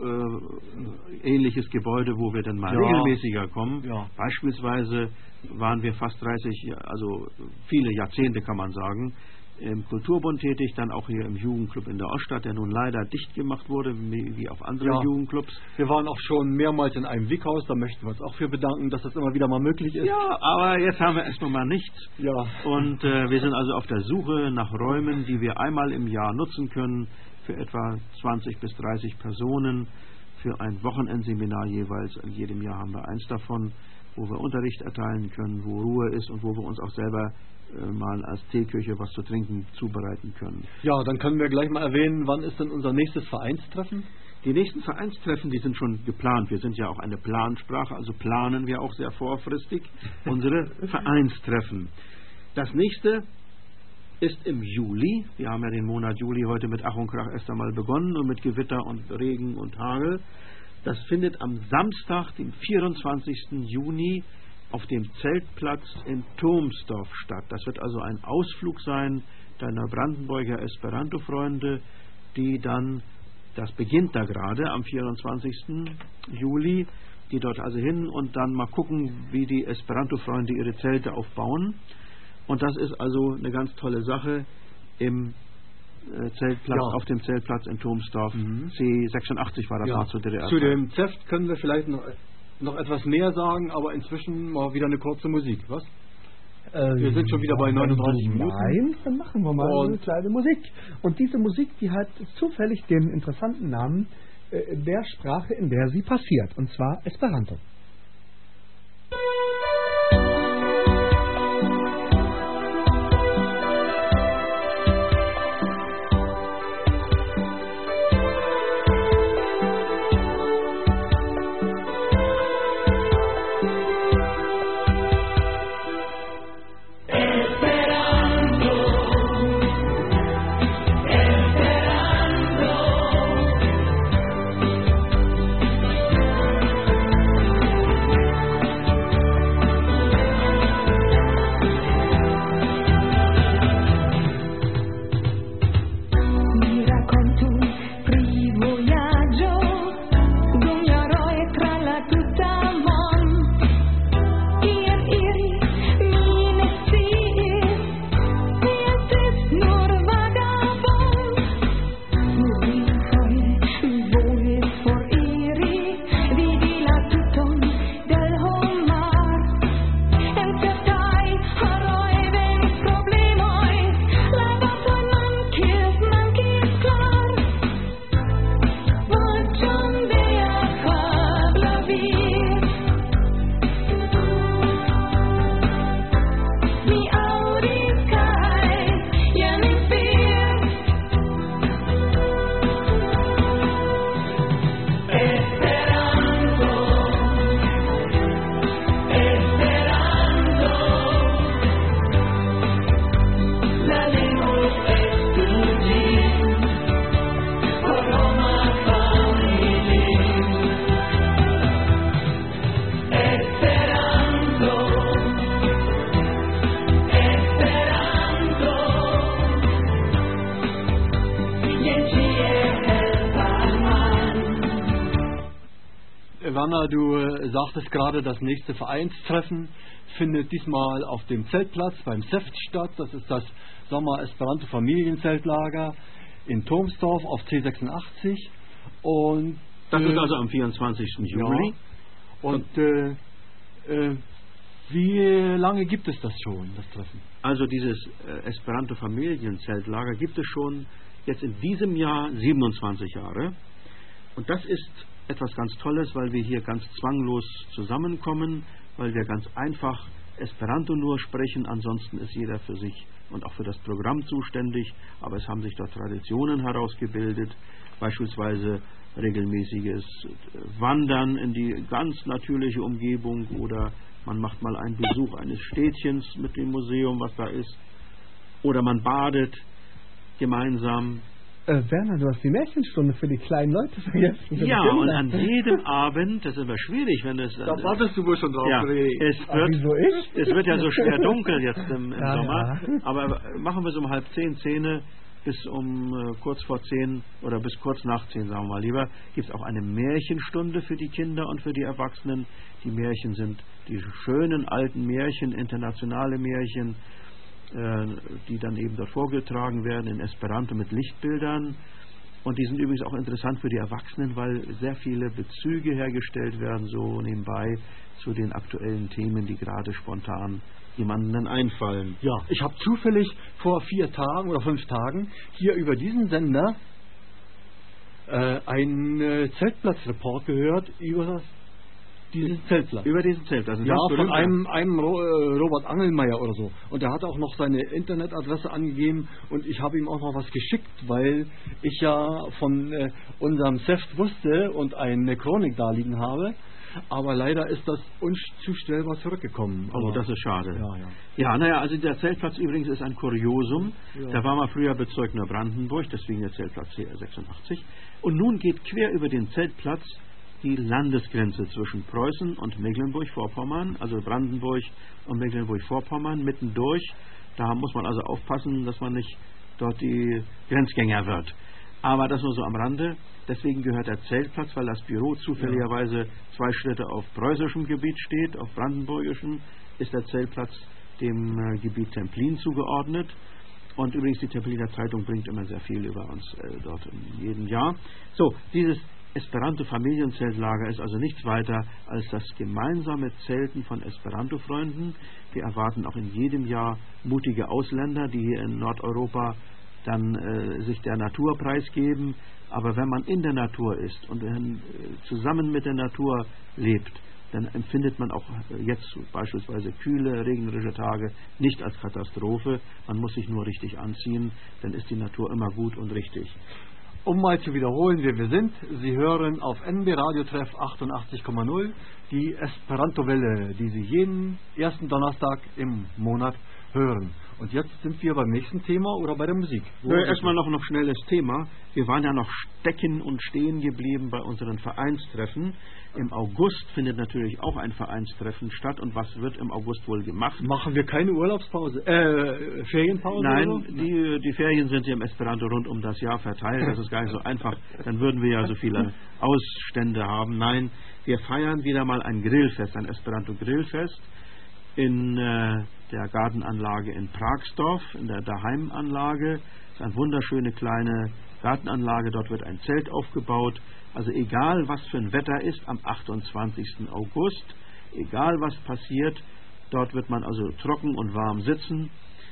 ähnliches Gebäude, wo wir dann mal regelmäßiger kommen. Ja. Beispielsweise waren wir fast 30, also viele Jahrzehnte kann man sagen, im Kulturbund tätig, dann auch hier im Jugendclub in der Oststadt, der nun leider dicht gemacht wurde, wie auch andere Jugendclubs. Wir waren auch schon mehrmals in einem Wickhaus, da möchten wir uns auch für bedanken, dass das immer wieder mal möglich ist. Ja, aber jetzt haben wir erstmal mal nichts. Ja. Und wir sind also auf der Suche nach Räumen, die wir einmal im Jahr nutzen können, für etwa 20 bis 30 Personen, für ein Wochenendseminar jeweils. In jedem Jahr haben wir eins davon, wo wir Unterricht erteilen können, wo Ruhe ist und wo wir uns auch selber mal als Teeküche was zu trinken zubereiten können. Ja, dann können wir gleich mal erwähnen, wann ist denn unser nächstes Vereinstreffen? Die nächsten Vereinstreffen, die sind schon geplant. Wir sind ja auch eine Plansprache, also planen wir auch sehr vorfristig unsere Vereinstreffen. Das nächste ist im Juli. Wir haben ja den Monat Juli heute mit Ach und Krach erst einmal begonnen und mit Gewitter und Regen und Hagel. Das findet am Samstag, dem 24. Juni, auf dem Zeltplatz in Thomsdorf statt. Das wird also ein Ausflug sein der Neubrandenburger Esperanto-Freunde, die dann, das beginnt da gerade am 24. Juli, die dort also hin und dann mal gucken, wie die Esperanto-Freunde ihre Zelte aufbauen. Und das ist also eine ganz tolle Sache im Zeltplatz, auf dem Zeltplatz in Thomsdorf. C86 war das mal zu DDR. Zu dem Zeft können wir vielleicht noch etwas mehr sagen, aber inzwischen mal wieder eine kurze Musik, was? Wir sind schon wieder bei 39 Minuten. Nein, dann machen wir mal eine kleine Musik. Und diese Musik, die hat zufällig den interessanten Namen der Sprache, in der sie passiert, und zwar Esperanto. Werner, du sagtest gerade, das nächste Vereinstreffen findet diesmal auf dem Zeltplatz beim SEFT statt. Das ist das Sommer-Esperanto-Familienzeltlager in Turmsdorf auf C86. Und das ist also am 24. Juli. Und wie lange gibt es das schon, das Treffen? Also dieses Esperanto-Familienzeltlager gibt es schon jetzt in diesem Jahr 27 Jahre. Und das ist etwas ganz Tolles, weil wir hier ganz zwanglos zusammenkommen, weil wir ganz einfach Esperanto nur sprechen. Ansonsten ist jeder für sich und auch für das Programm zuständig. Aber es haben sich dort Traditionen herausgebildet, beispielsweise regelmäßiges Wandern in die ganz natürliche Umgebung oder man macht mal einen Besuch eines Städtchens mit dem Museum, was da ist. Oder man badet gemeinsam. Werner, du hast die Märchenstunde für die kleinen Leute vergessen. Ja, und an jedem Abend, das ist immer schwierig, wenn es... Da wartest du wohl schon drauf. Ja, es wird ja so schwer dunkel jetzt im Sommer. Ja. Aber machen wir es um 9:30, bis um kurz vor 10 oder bis kurz nach 10, sagen wir mal lieber, gibt es auch eine Märchenstunde für die Kinder und für die Erwachsenen. Die Märchen sind die schönen alten Märchen, internationale Märchen, die dann eben dort vorgetragen werden in Esperanto mit Lichtbildern. Und die sind übrigens auch interessant für die Erwachsenen, weil sehr viele Bezüge hergestellt werden, so nebenbei, zu den aktuellen Themen, die gerade spontan jemandem einfallen. Ja, ich habe zufällig vor 4 Tagen oder 5 Tagen hier über diesen Sender einen Zeltplatzreport gehört über diesen Zeltplatz. Über diesen Zeltplatz. Ja, von einem Robert Angelmeier oder so. Und der hat auch noch seine Internetadresse angegeben und ich habe ihm auch noch was geschickt, weil ich ja von unserem SEFT wusste und eine Chronik da liegen habe. Aber leider ist das unzustellbar zurückgekommen. Oh, das ist schade. Ja, naja, also der Zeltplatz übrigens ist ein Kuriosum. Ja. Da war mal früher Bezirk Neubrandenburg, deswegen der Zeltplatz CR86. Und nun geht quer über den Zeltplatz die Landesgrenze zwischen Preußen und Mecklenburg-Vorpommern, also Brandenburg und Mecklenburg-Vorpommern, mittendurch. Da muss man also aufpassen, dass man nicht dort die Grenzgänger wird. Aber das nur so am Rande. Deswegen gehört der Zeltplatz, weil das Büro zufälligerweise 2 Schritte auf preußischem Gebiet steht, auf brandenburgischem, ist der Zeltplatz dem Gebiet Templin zugeordnet. Und übrigens die Templiner Zeitung bringt immer sehr viel über uns dort in jedem Jahr. So, dieses Esperanto-Familienzeltlager ist also nichts weiter als das gemeinsame Zelten von Esperanto-Freunden. Wir erwarten auch in jedem Jahr mutige Ausländer, die hier in Nordeuropa dann sich der Natur preisgeben. Aber wenn man in der Natur ist und zusammen mit der Natur lebt, dann empfindet man auch jetzt beispielsweise kühle, regnerische Tage nicht als Katastrophe. Man muss sich nur richtig anziehen, dann ist die Natur immer gut und richtig. Um mal zu wiederholen, wer wir sind, Sie hören auf NB Radiotreff 88,0 die Esperanto-Welle, die Sie jeden ersten Donnerstag im Monat hören. Und jetzt sind wir beim nächsten Thema oder bei der Musik. Erstmal noch schnelles Thema. Wir waren ja noch stecken und stehen geblieben bei unseren Vereinstreffen. Im August findet natürlich auch ein Vereinstreffen statt. Und was wird im August wohl gemacht? Machen wir keine Urlaubspause? Ferienpause? Nein, oder so? Die Ferien sind ja im Esperanto rund um das Jahr verteilt. Das ist gar nicht so einfach. Dann würden wir ja so viele Ausstände haben. Nein, wir feiern wieder mal ein Grillfest, ein Esperanto-Grillfest in der Gartenanlage in Pragsdorf, in der Daheimanlage. Das ist eine wunderschöne kleine Gartenanlage. Dort wird ein Zelt aufgebaut. Also egal, was für ein Wetter ist, am 28. August, egal, was passiert, dort wird man also trocken und warm sitzen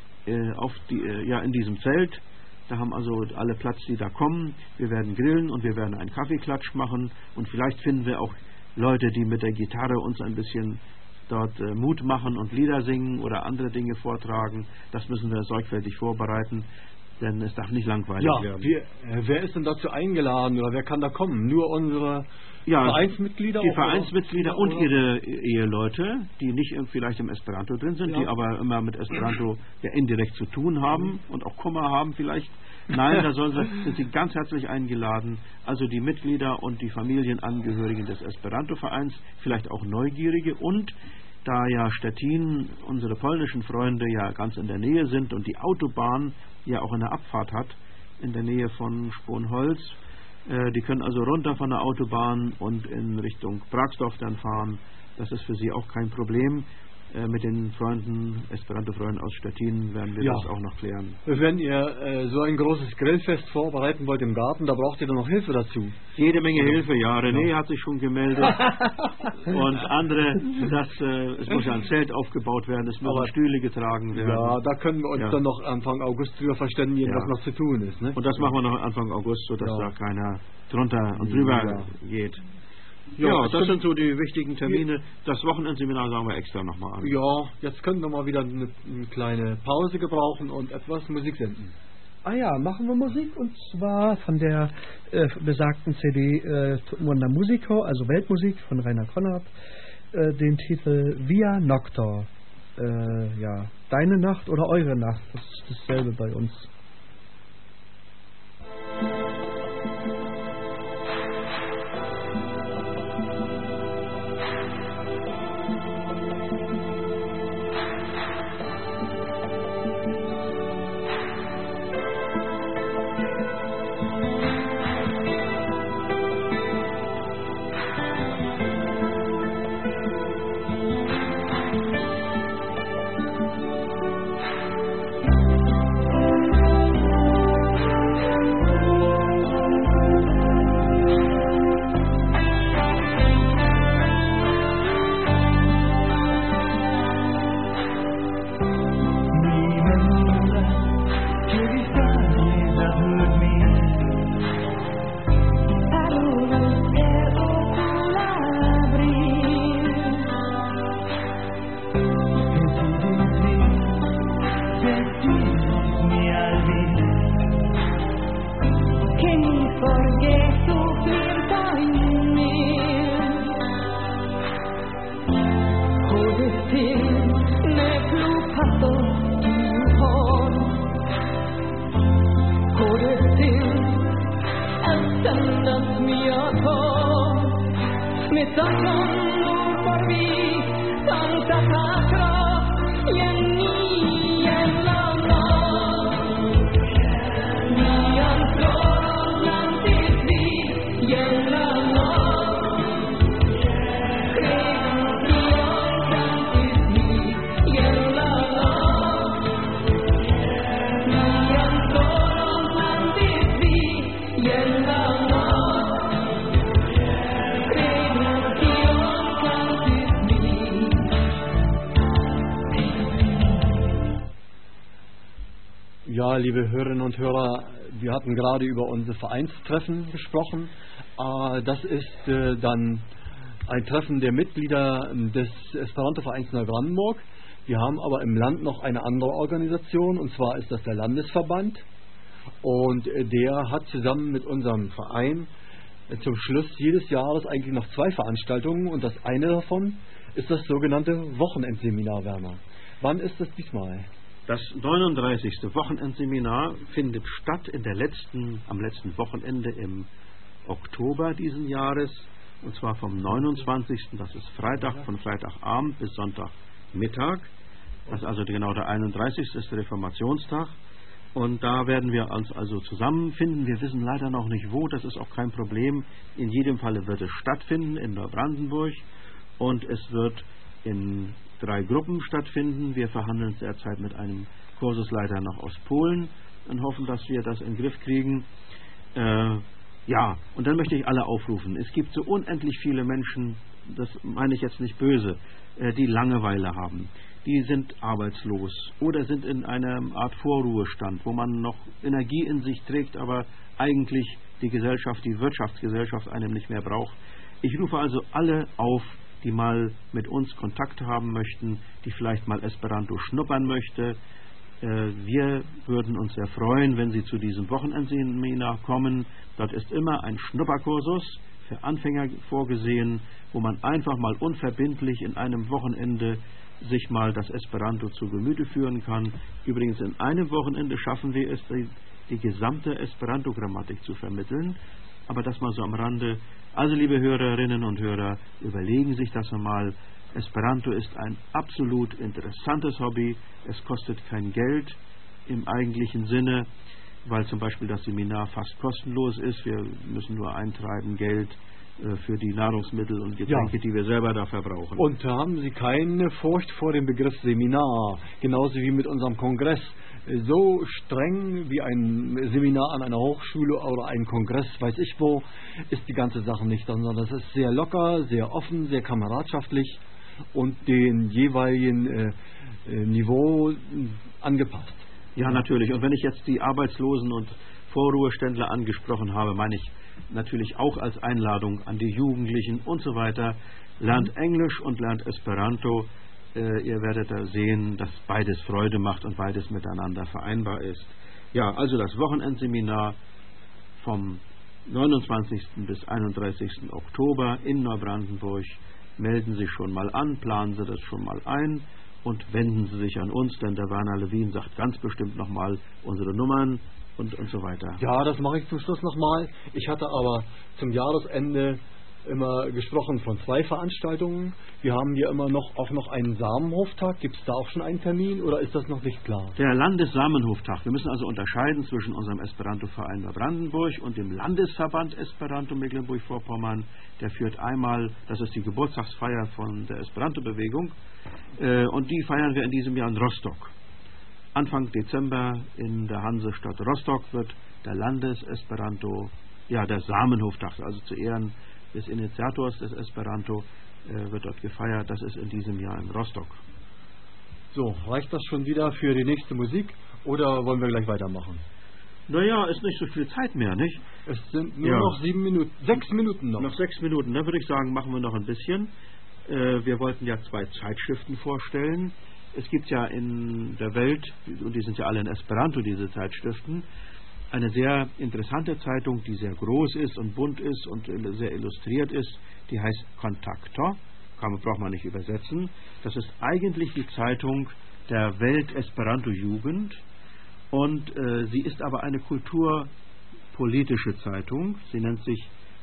in diesem Zelt. Da haben also alle Platz, die da kommen. Wir werden grillen und wir werden einen Kaffeeklatsch machen. Und vielleicht finden wir auch Leute, die mit der Gitarre uns ein bisschen dort Mut machen und Lieder singen oder andere Dinge vortragen. Das müssen wir sorgfältig vorbereiten, denn es darf nicht langweilig werden. Wer ist denn dazu eingeladen oder wer kann da kommen? Nur unsere Vereinsmitglieder? Die Vereinsmitglieder und ihre Eheleute, die nicht vielleicht im Esperanto drin sind, die aber immer mit Esperanto ja indirekt zu tun haben und auch Kummer haben vielleicht. Nein, da sind sie ganz herzlich eingeladen. Also die Mitglieder und die Familienangehörigen des Esperanto-Vereins, vielleicht auch Neugierige. Und da ja Stettin, unsere polnischen Freunde, ja ganz in der Nähe sind und die Autobahn ja auch eine Abfahrt hat, in der Nähe von Sponholz, Die können also runter von der Autobahn und in Richtung Pragsdorf dann fahren. Das ist für sie auch kein Problem. Mit den Freunden, Esperanto-Freunden aus Stettin werden wir das auch noch klären. Wenn ihr so ein großes Grillfest vorbereiten wollt im Garten, da braucht ihr dann noch Hilfe dazu. Jede Menge Hilfe, ja. René hat sich schon gemeldet. Und andere, es muss ja ein Zelt aufgebaut werden, es müssen Stühle getragen werden. Ja, da können wir uns dann noch Anfang August drüber verständigen, was noch zu tun ist. Ne? Und das machen wir noch Anfang August, sodass da keiner drunter und drüber geht. Ja, das sind so die wichtigen Termine. Das Wochenendseminar sagen wir extra nochmal an. Ja, jetzt können wir mal wieder eine kleine Pause gebrauchen und etwas Musik senden. Ah ja, machen wir Musik, und zwar von der besagten CD Wonder Musico, also Weltmusik von Rainer Konrad, den Titel Via Noctor. Ja, deine Nacht oder eure Nacht, das ist dasselbe bei uns. Ja, liebe Hörerinnen und Hörer, wir hatten gerade über unser Vereinstreffen gesprochen. Das ist dann ein Treffen der Mitglieder des Esperanto-Vereins Neubrandenburg. Wir haben aber im Land noch eine andere Organisation, und zwar ist das der Landesverband. Und der hat zusammen mit unserem Verein zum Schluss jedes Jahres eigentlich noch 2 Veranstaltungen, und das eine davon ist das sogenannte Wochenendseminar, Werner. Wann ist das diesmal? Das 39. Wochenendseminar findet statt am letzten Wochenende im Oktober diesen Jahres, und zwar vom 29. Das ist Freitag, von Freitagabend bis Sonntagmittag. Das ist also genau der 31. ist der Reformationstag. Und da werden wir uns also zusammenfinden. Wir wissen leider noch nicht wo, das ist auch kein Problem. In jedem Falle wird es stattfinden in Neubrandenburg, und es wird in 3 Gruppen stattfinden. Wir verhandeln derzeit mit einem Kursusleiter noch aus Polen und hoffen, dass wir das in den Griff kriegen. Ja, und dann möchte ich alle aufrufen. Es gibt so unendlich viele Menschen, das meine ich jetzt nicht böse, die Langeweile haben. Die sind arbeitslos oder sind in einer Art Vorruhestand, wo man noch Energie in sich trägt, aber eigentlich die Wirtschaftsgesellschaft einem nicht mehr braucht. Ich rufe also alle auf, die mal mit uns Kontakt haben möchten, die vielleicht mal Esperanto schnuppern möchte. Wir würden uns sehr freuen, wenn Sie zu diesem Wochenendseminar kommen. Dort ist immer ein Schnupperkursus für Anfänger vorgesehen, wo man einfach mal unverbindlich in einem Wochenende sich mal das Esperanto zu Gemüte führen kann. Übrigens, in einem Wochenende schaffen wir es, die gesamte Esperanto-Grammatik zu vermitteln. Aber das mal so am Rande. Also, liebe Hörerinnen und Hörer, überlegen sich das einmal. Esperanto ist ein absolut interessantes Hobby. Es kostet kein Geld im eigentlichen Sinne. weil zum Beispiel das Seminar fast kostenlos ist. Wir müssen nur eintreiben Geld für die Nahrungsmittel und Getränke, die wir selber da verbrauchen. Und da haben Sie keine Furcht vor dem Begriff Seminar, genauso wie mit unserem Kongress. So streng wie ein Seminar an einer Hochschule oder ein Kongress, weiß ich wo, ist die ganze Sache nicht, sondern das ist sehr locker, sehr offen, sehr kameradschaftlich und den jeweiligen Niveau angepasst. Ja, natürlich. Und wenn ich jetzt die Arbeitslosen und Vorruheständler angesprochen habe, meine ich natürlich auch als Einladung an die Jugendlichen und so weiter. Lernt Englisch und lernt Esperanto. Ihr werdet da sehen, dass beides Freude macht und beides miteinander vereinbar ist. Ja, also das Wochenendseminar vom 29. bis 31. Oktober in Neubrandenburg. Melden Sie schon mal an, planen Sie das schon mal ein und wenden Sie sich an uns, denn der Werner Lewin sagt ganz bestimmt nochmal unsere Nummern und so weiter. Ja, das mache ich zum Schluss nochmal. Ich hatte aber zum Jahresende immer gesprochen von 2 Veranstaltungen. Wir haben hier immer auch noch einen Samenhoftag. Gibt es da auch schon einen Termin oder ist das noch nicht klar? Der Landessamenhoftag. Wir müssen also unterscheiden zwischen unserem Esperanto-Verein Neubrandenburg und dem Landesverband Esperanto Mecklenburg-Vorpommern. Der führt einmal, das ist die Geburtstagsfeier von der Esperanto-Bewegung, und die feiern wir in diesem Jahr in Rostock. Anfang Dezember in der Hansestadt Rostock wird der Landesesperanto, der Samenhoftag, also zu Ehren des Initiators des Esperanto, wird dort gefeiert. Das ist in diesem Jahr in Rostock. So, reicht das schon wieder für die nächste Musik oder wollen wir gleich weitermachen? Naja, ist nicht so viel Zeit mehr, nicht? Es sind nur noch 7 Minuten, 6 Minuten noch. Noch 6 Minuten, dann würde ich sagen, machen wir noch ein bisschen. Wir wollten ja 2 Zeitschriften vorstellen. Es gibt ja in der Welt, und die sind ja alle in Esperanto, diese Zeitschriften, eine sehr interessante Zeitung, die sehr groß ist und bunt ist und sehr illustriert ist. Die heißt Kontaktor, braucht man nicht übersetzen. Das ist eigentlich die Zeitung der Welt-Esperanto-Jugend und sie ist aber eine kulturpolitische Zeitung. Sie nennt sich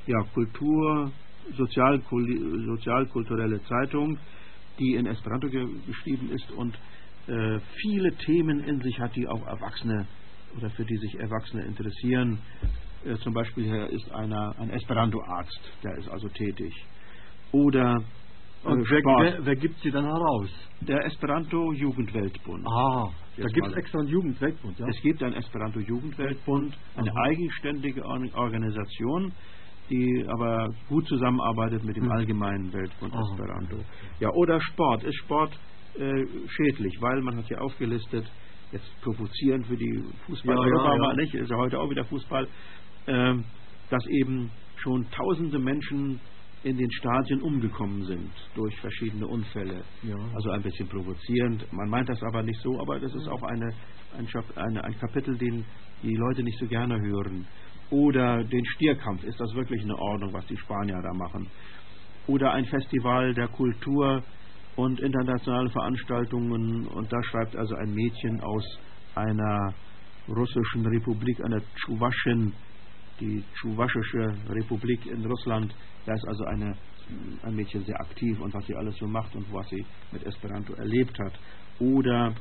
sozialkulturelle Zeitung, die in Esperanto geschrieben ist und viele Themen in sich hat, die auch Erwachsene oder für die sich Erwachsene interessieren. Zum Beispiel ist ein Esperanto-Arzt, der ist also tätig. Oder wer gibt sie dann heraus? Der Esperanto-Jugendweltbund. Da gibt es extra einen Jugendweltbund, ja? Es gibt einen Esperanto-Jugendweltbund, eine eigenständige Organisation, die aber gut zusammenarbeitet mit dem allgemeinen Weltbund Esperanto. Ja, oder Sport. Ist Sport schädlich, weil man hat ja aufgelistet, jetzt provozierend für die Fußball, nicht, ist ja heute auch wieder Fußball, dass eben schon tausende Menschen in den Stadien umgekommen sind durch verschiedene Unfälle. Ja. Also ein bisschen provozierend. Man meint das aber nicht so, aber das ist auch ein Kapitel, den die Leute nicht so gerne hören. Oder den Stierkampf. Ist das wirklich eine Ordnung, was die Spanier da machen? Oder ein Festival der Kultur und internationale Veranstaltungen. Und da schreibt also ein Mädchen aus einer russischen Republik, einer die Tschuwaschische Republik in Russland. Da ist also ein Mädchen sehr aktiv und was sie alles so macht und was sie mit Esperanto erlebt hat. Oder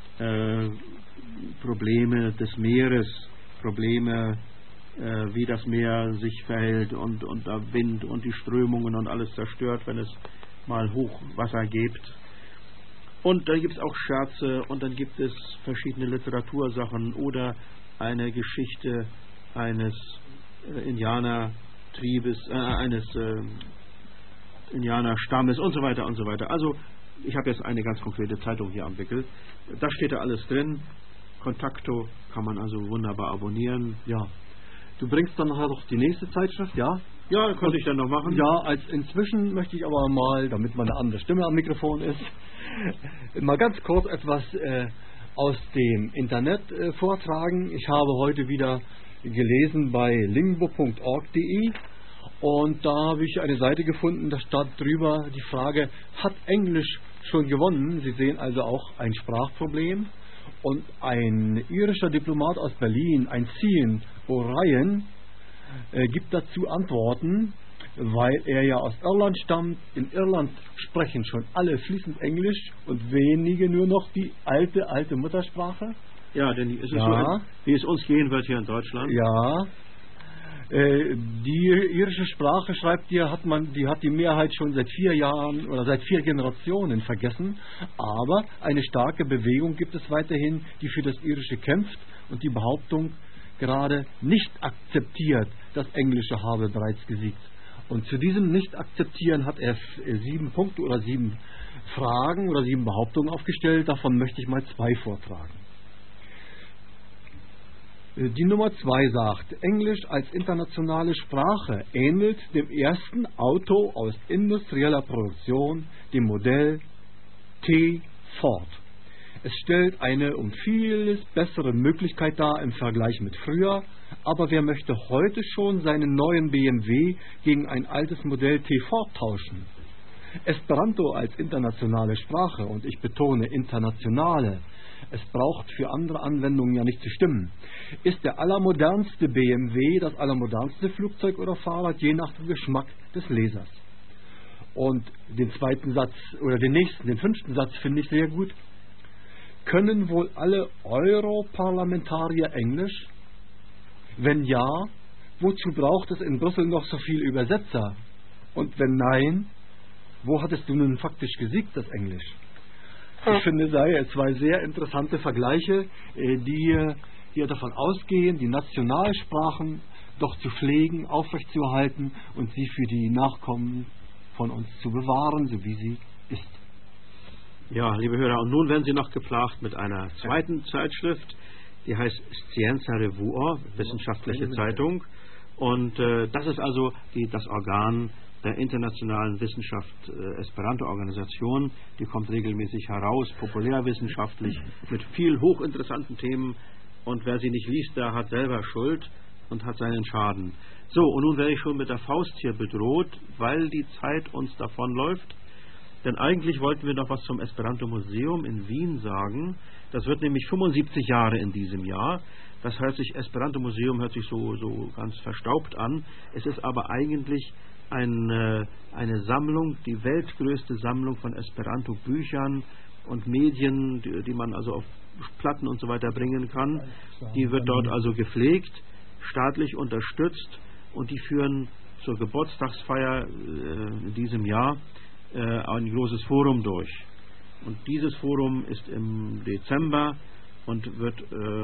Probleme des Meeres, Probleme, wie das Meer sich verhält und der Wind und die Strömungen und alles zerstört, wenn es mal Hochwasser gibt. Und dann gibt es auch Scherze und dann gibt es verschiedene Literatursachen oder eine Geschichte eines Indianertriebes, eines Indianerstammes und so weiter und so weiter. Also ich habe jetzt eine ganz konkrete Zeitung hier am Wickel. Da steht da alles drin. Kontakto kann man also wunderbar abonnieren. Ja. Du bringst dann nachher noch die nächste Zeitschrift, ja? Ja, könnte ich dann noch machen. Ja, inzwischen möchte ich aber mal, damit meine andere Stimme am Mikrofon ist, mal ganz kurz etwas aus dem Internet vortragen. Ich habe heute wieder gelesen bei lingbo.org.de und da habe ich eine Seite gefunden, da stand drüber die Frage, hat Englisch schon gewonnen? Sie sehen also auch ein Sprachproblem. Und ein irischer Diplomat aus Berlin, ein Cian O'Ryan, gibt dazu Antworten, weil er ja aus Irland stammt. In Irland sprechen schon alle fließend Englisch und wenige nur noch die alte Muttersprache. Ja, denn es ist so, wie es uns gehen wird hier in Deutschland. Ja. Die irische Sprache, schreibt ihr, die hat die Mehrheit schon seit 4 Jahren oder seit 4 Generationen vergessen. Aber eine starke Bewegung gibt es weiterhin, die für das Irische kämpft und die Behauptung gerade nicht akzeptiert, das Englische habe bereits gesiegt. Und zu diesem Nicht-Akzeptieren hat er 7 Punkte oder 7 Fragen oder 7 Behauptungen aufgestellt. Davon möchte ich mal 2 vortragen. Die Nummer 2 sagt, Englisch als internationale Sprache ähnelt dem ersten Auto aus industrieller Produktion, dem Modell T Ford. Es stellt eine um vieles bessere Möglichkeit dar im Vergleich mit früher, aber wer möchte heute schon seinen neuen BMW gegen ein altes Modell T Ford tauschen? Esperanto als internationale Sprache, und ich betone internationale, es braucht für andere Anwendungen ja nicht zu stimmen, ist der allermodernste BMW das allermodernste Flugzeug oder Fahrrad, je nach dem Geschmack des Lesers. Und den 2. Satz oder den 5. Satz finde ich sehr gut. Können wohl alle Europarlamentarier Englisch? Wenn ja, wozu braucht es in Brüssel noch so viel Übersetzer? Und wenn nein, wo hattest du nun faktisch gesiegt, das Englisch? Ich finde, es 2 sehr interessante Vergleiche, die davon ausgehen, die Nationalsprachen doch zu pflegen, aufrechtzuerhalten und sie für die Nachkommen von uns zu bewahren, so wie sie ist. Ja, liebe Hörer, und nun werden Sie noch geplagt mit einer zweiten Zeitschrift, die heißt Scienza Revua, wissenschaftliche Zeitung. Und das ist also das Organ der internationalen Wissenschaft, Esperanto-Organisation. Die kommt regelmäßig heraus, populärwissenschaftlich, mit viel hochinteressanten Themen. Und wer sie nicht liest, der hat selber Schuld und hat seinen Schaden. So, und nun werde ich schon mit der Faust hier bedroht, weil die Zeit uns davonläuft. Denn eigentlich wollten wir noch was zum Esperanto-Museum in Wien sagen. Das wird nämlich 75 Jahre in diesem Jahr. Das hört sich, Esperanto-Museum hört sich so ganz verstaubt an. Es ist aber eigentlich eine Sammlung, die weltgrößte Sammlung von Esperanto-Büchern und Medien, die man also auf Platten und so weiter bringen kann. Die wird dort also gepflegt, staatlich unterstützt, und die führen zur Geburtstagsfeier in diesem Jahr ein großes Forum durch. Und dieses Forum ist im Dezember und wird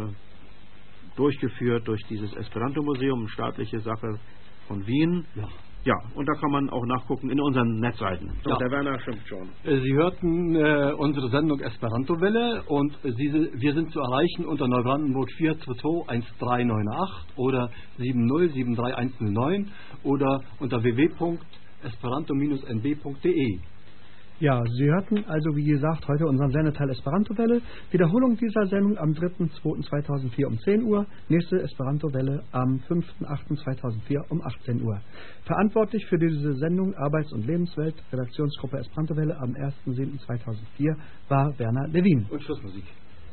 durchgeführt durch dieses Esperanto-Museum, staatliche Sache von Wien. Ja, und da kann man auch nachgucken in unseren Netzseiten. So, der Werner schimpft schon. Sie hörten unsere Sendung Esperanto-Welle, und wir sind zu erreichen unter Neubrandenburg 422 1398 oder 7073109 oder unter www.esperanto-nb.de. Ja, Sie hörten also, wie gesagt, heute unseren Sendeteil Esperanto-Welle. Wiederholung dieser Sendung am 3.2.2004 um 10 Uhr. Nächste Esperanto-Welle am 5.8.2004 um 18 Uhr. Verantwortlich für diese Sendung Arbeits- und Lebenswelt, Redaktionsgruppe Esperanto-Welle am 1.7.2004 war Werner Lewin. Und Schlussmusik.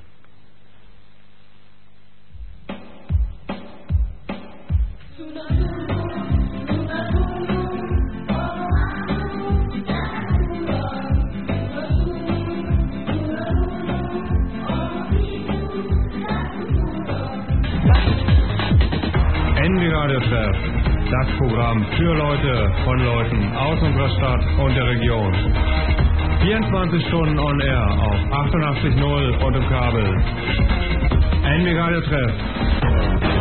NB Radio Treff, das Programm für Leute, von Leuten aus unserer Stadt und der Region. 24 Stunden on Air auf 88.0 und im Kabel. NB Radio Treff.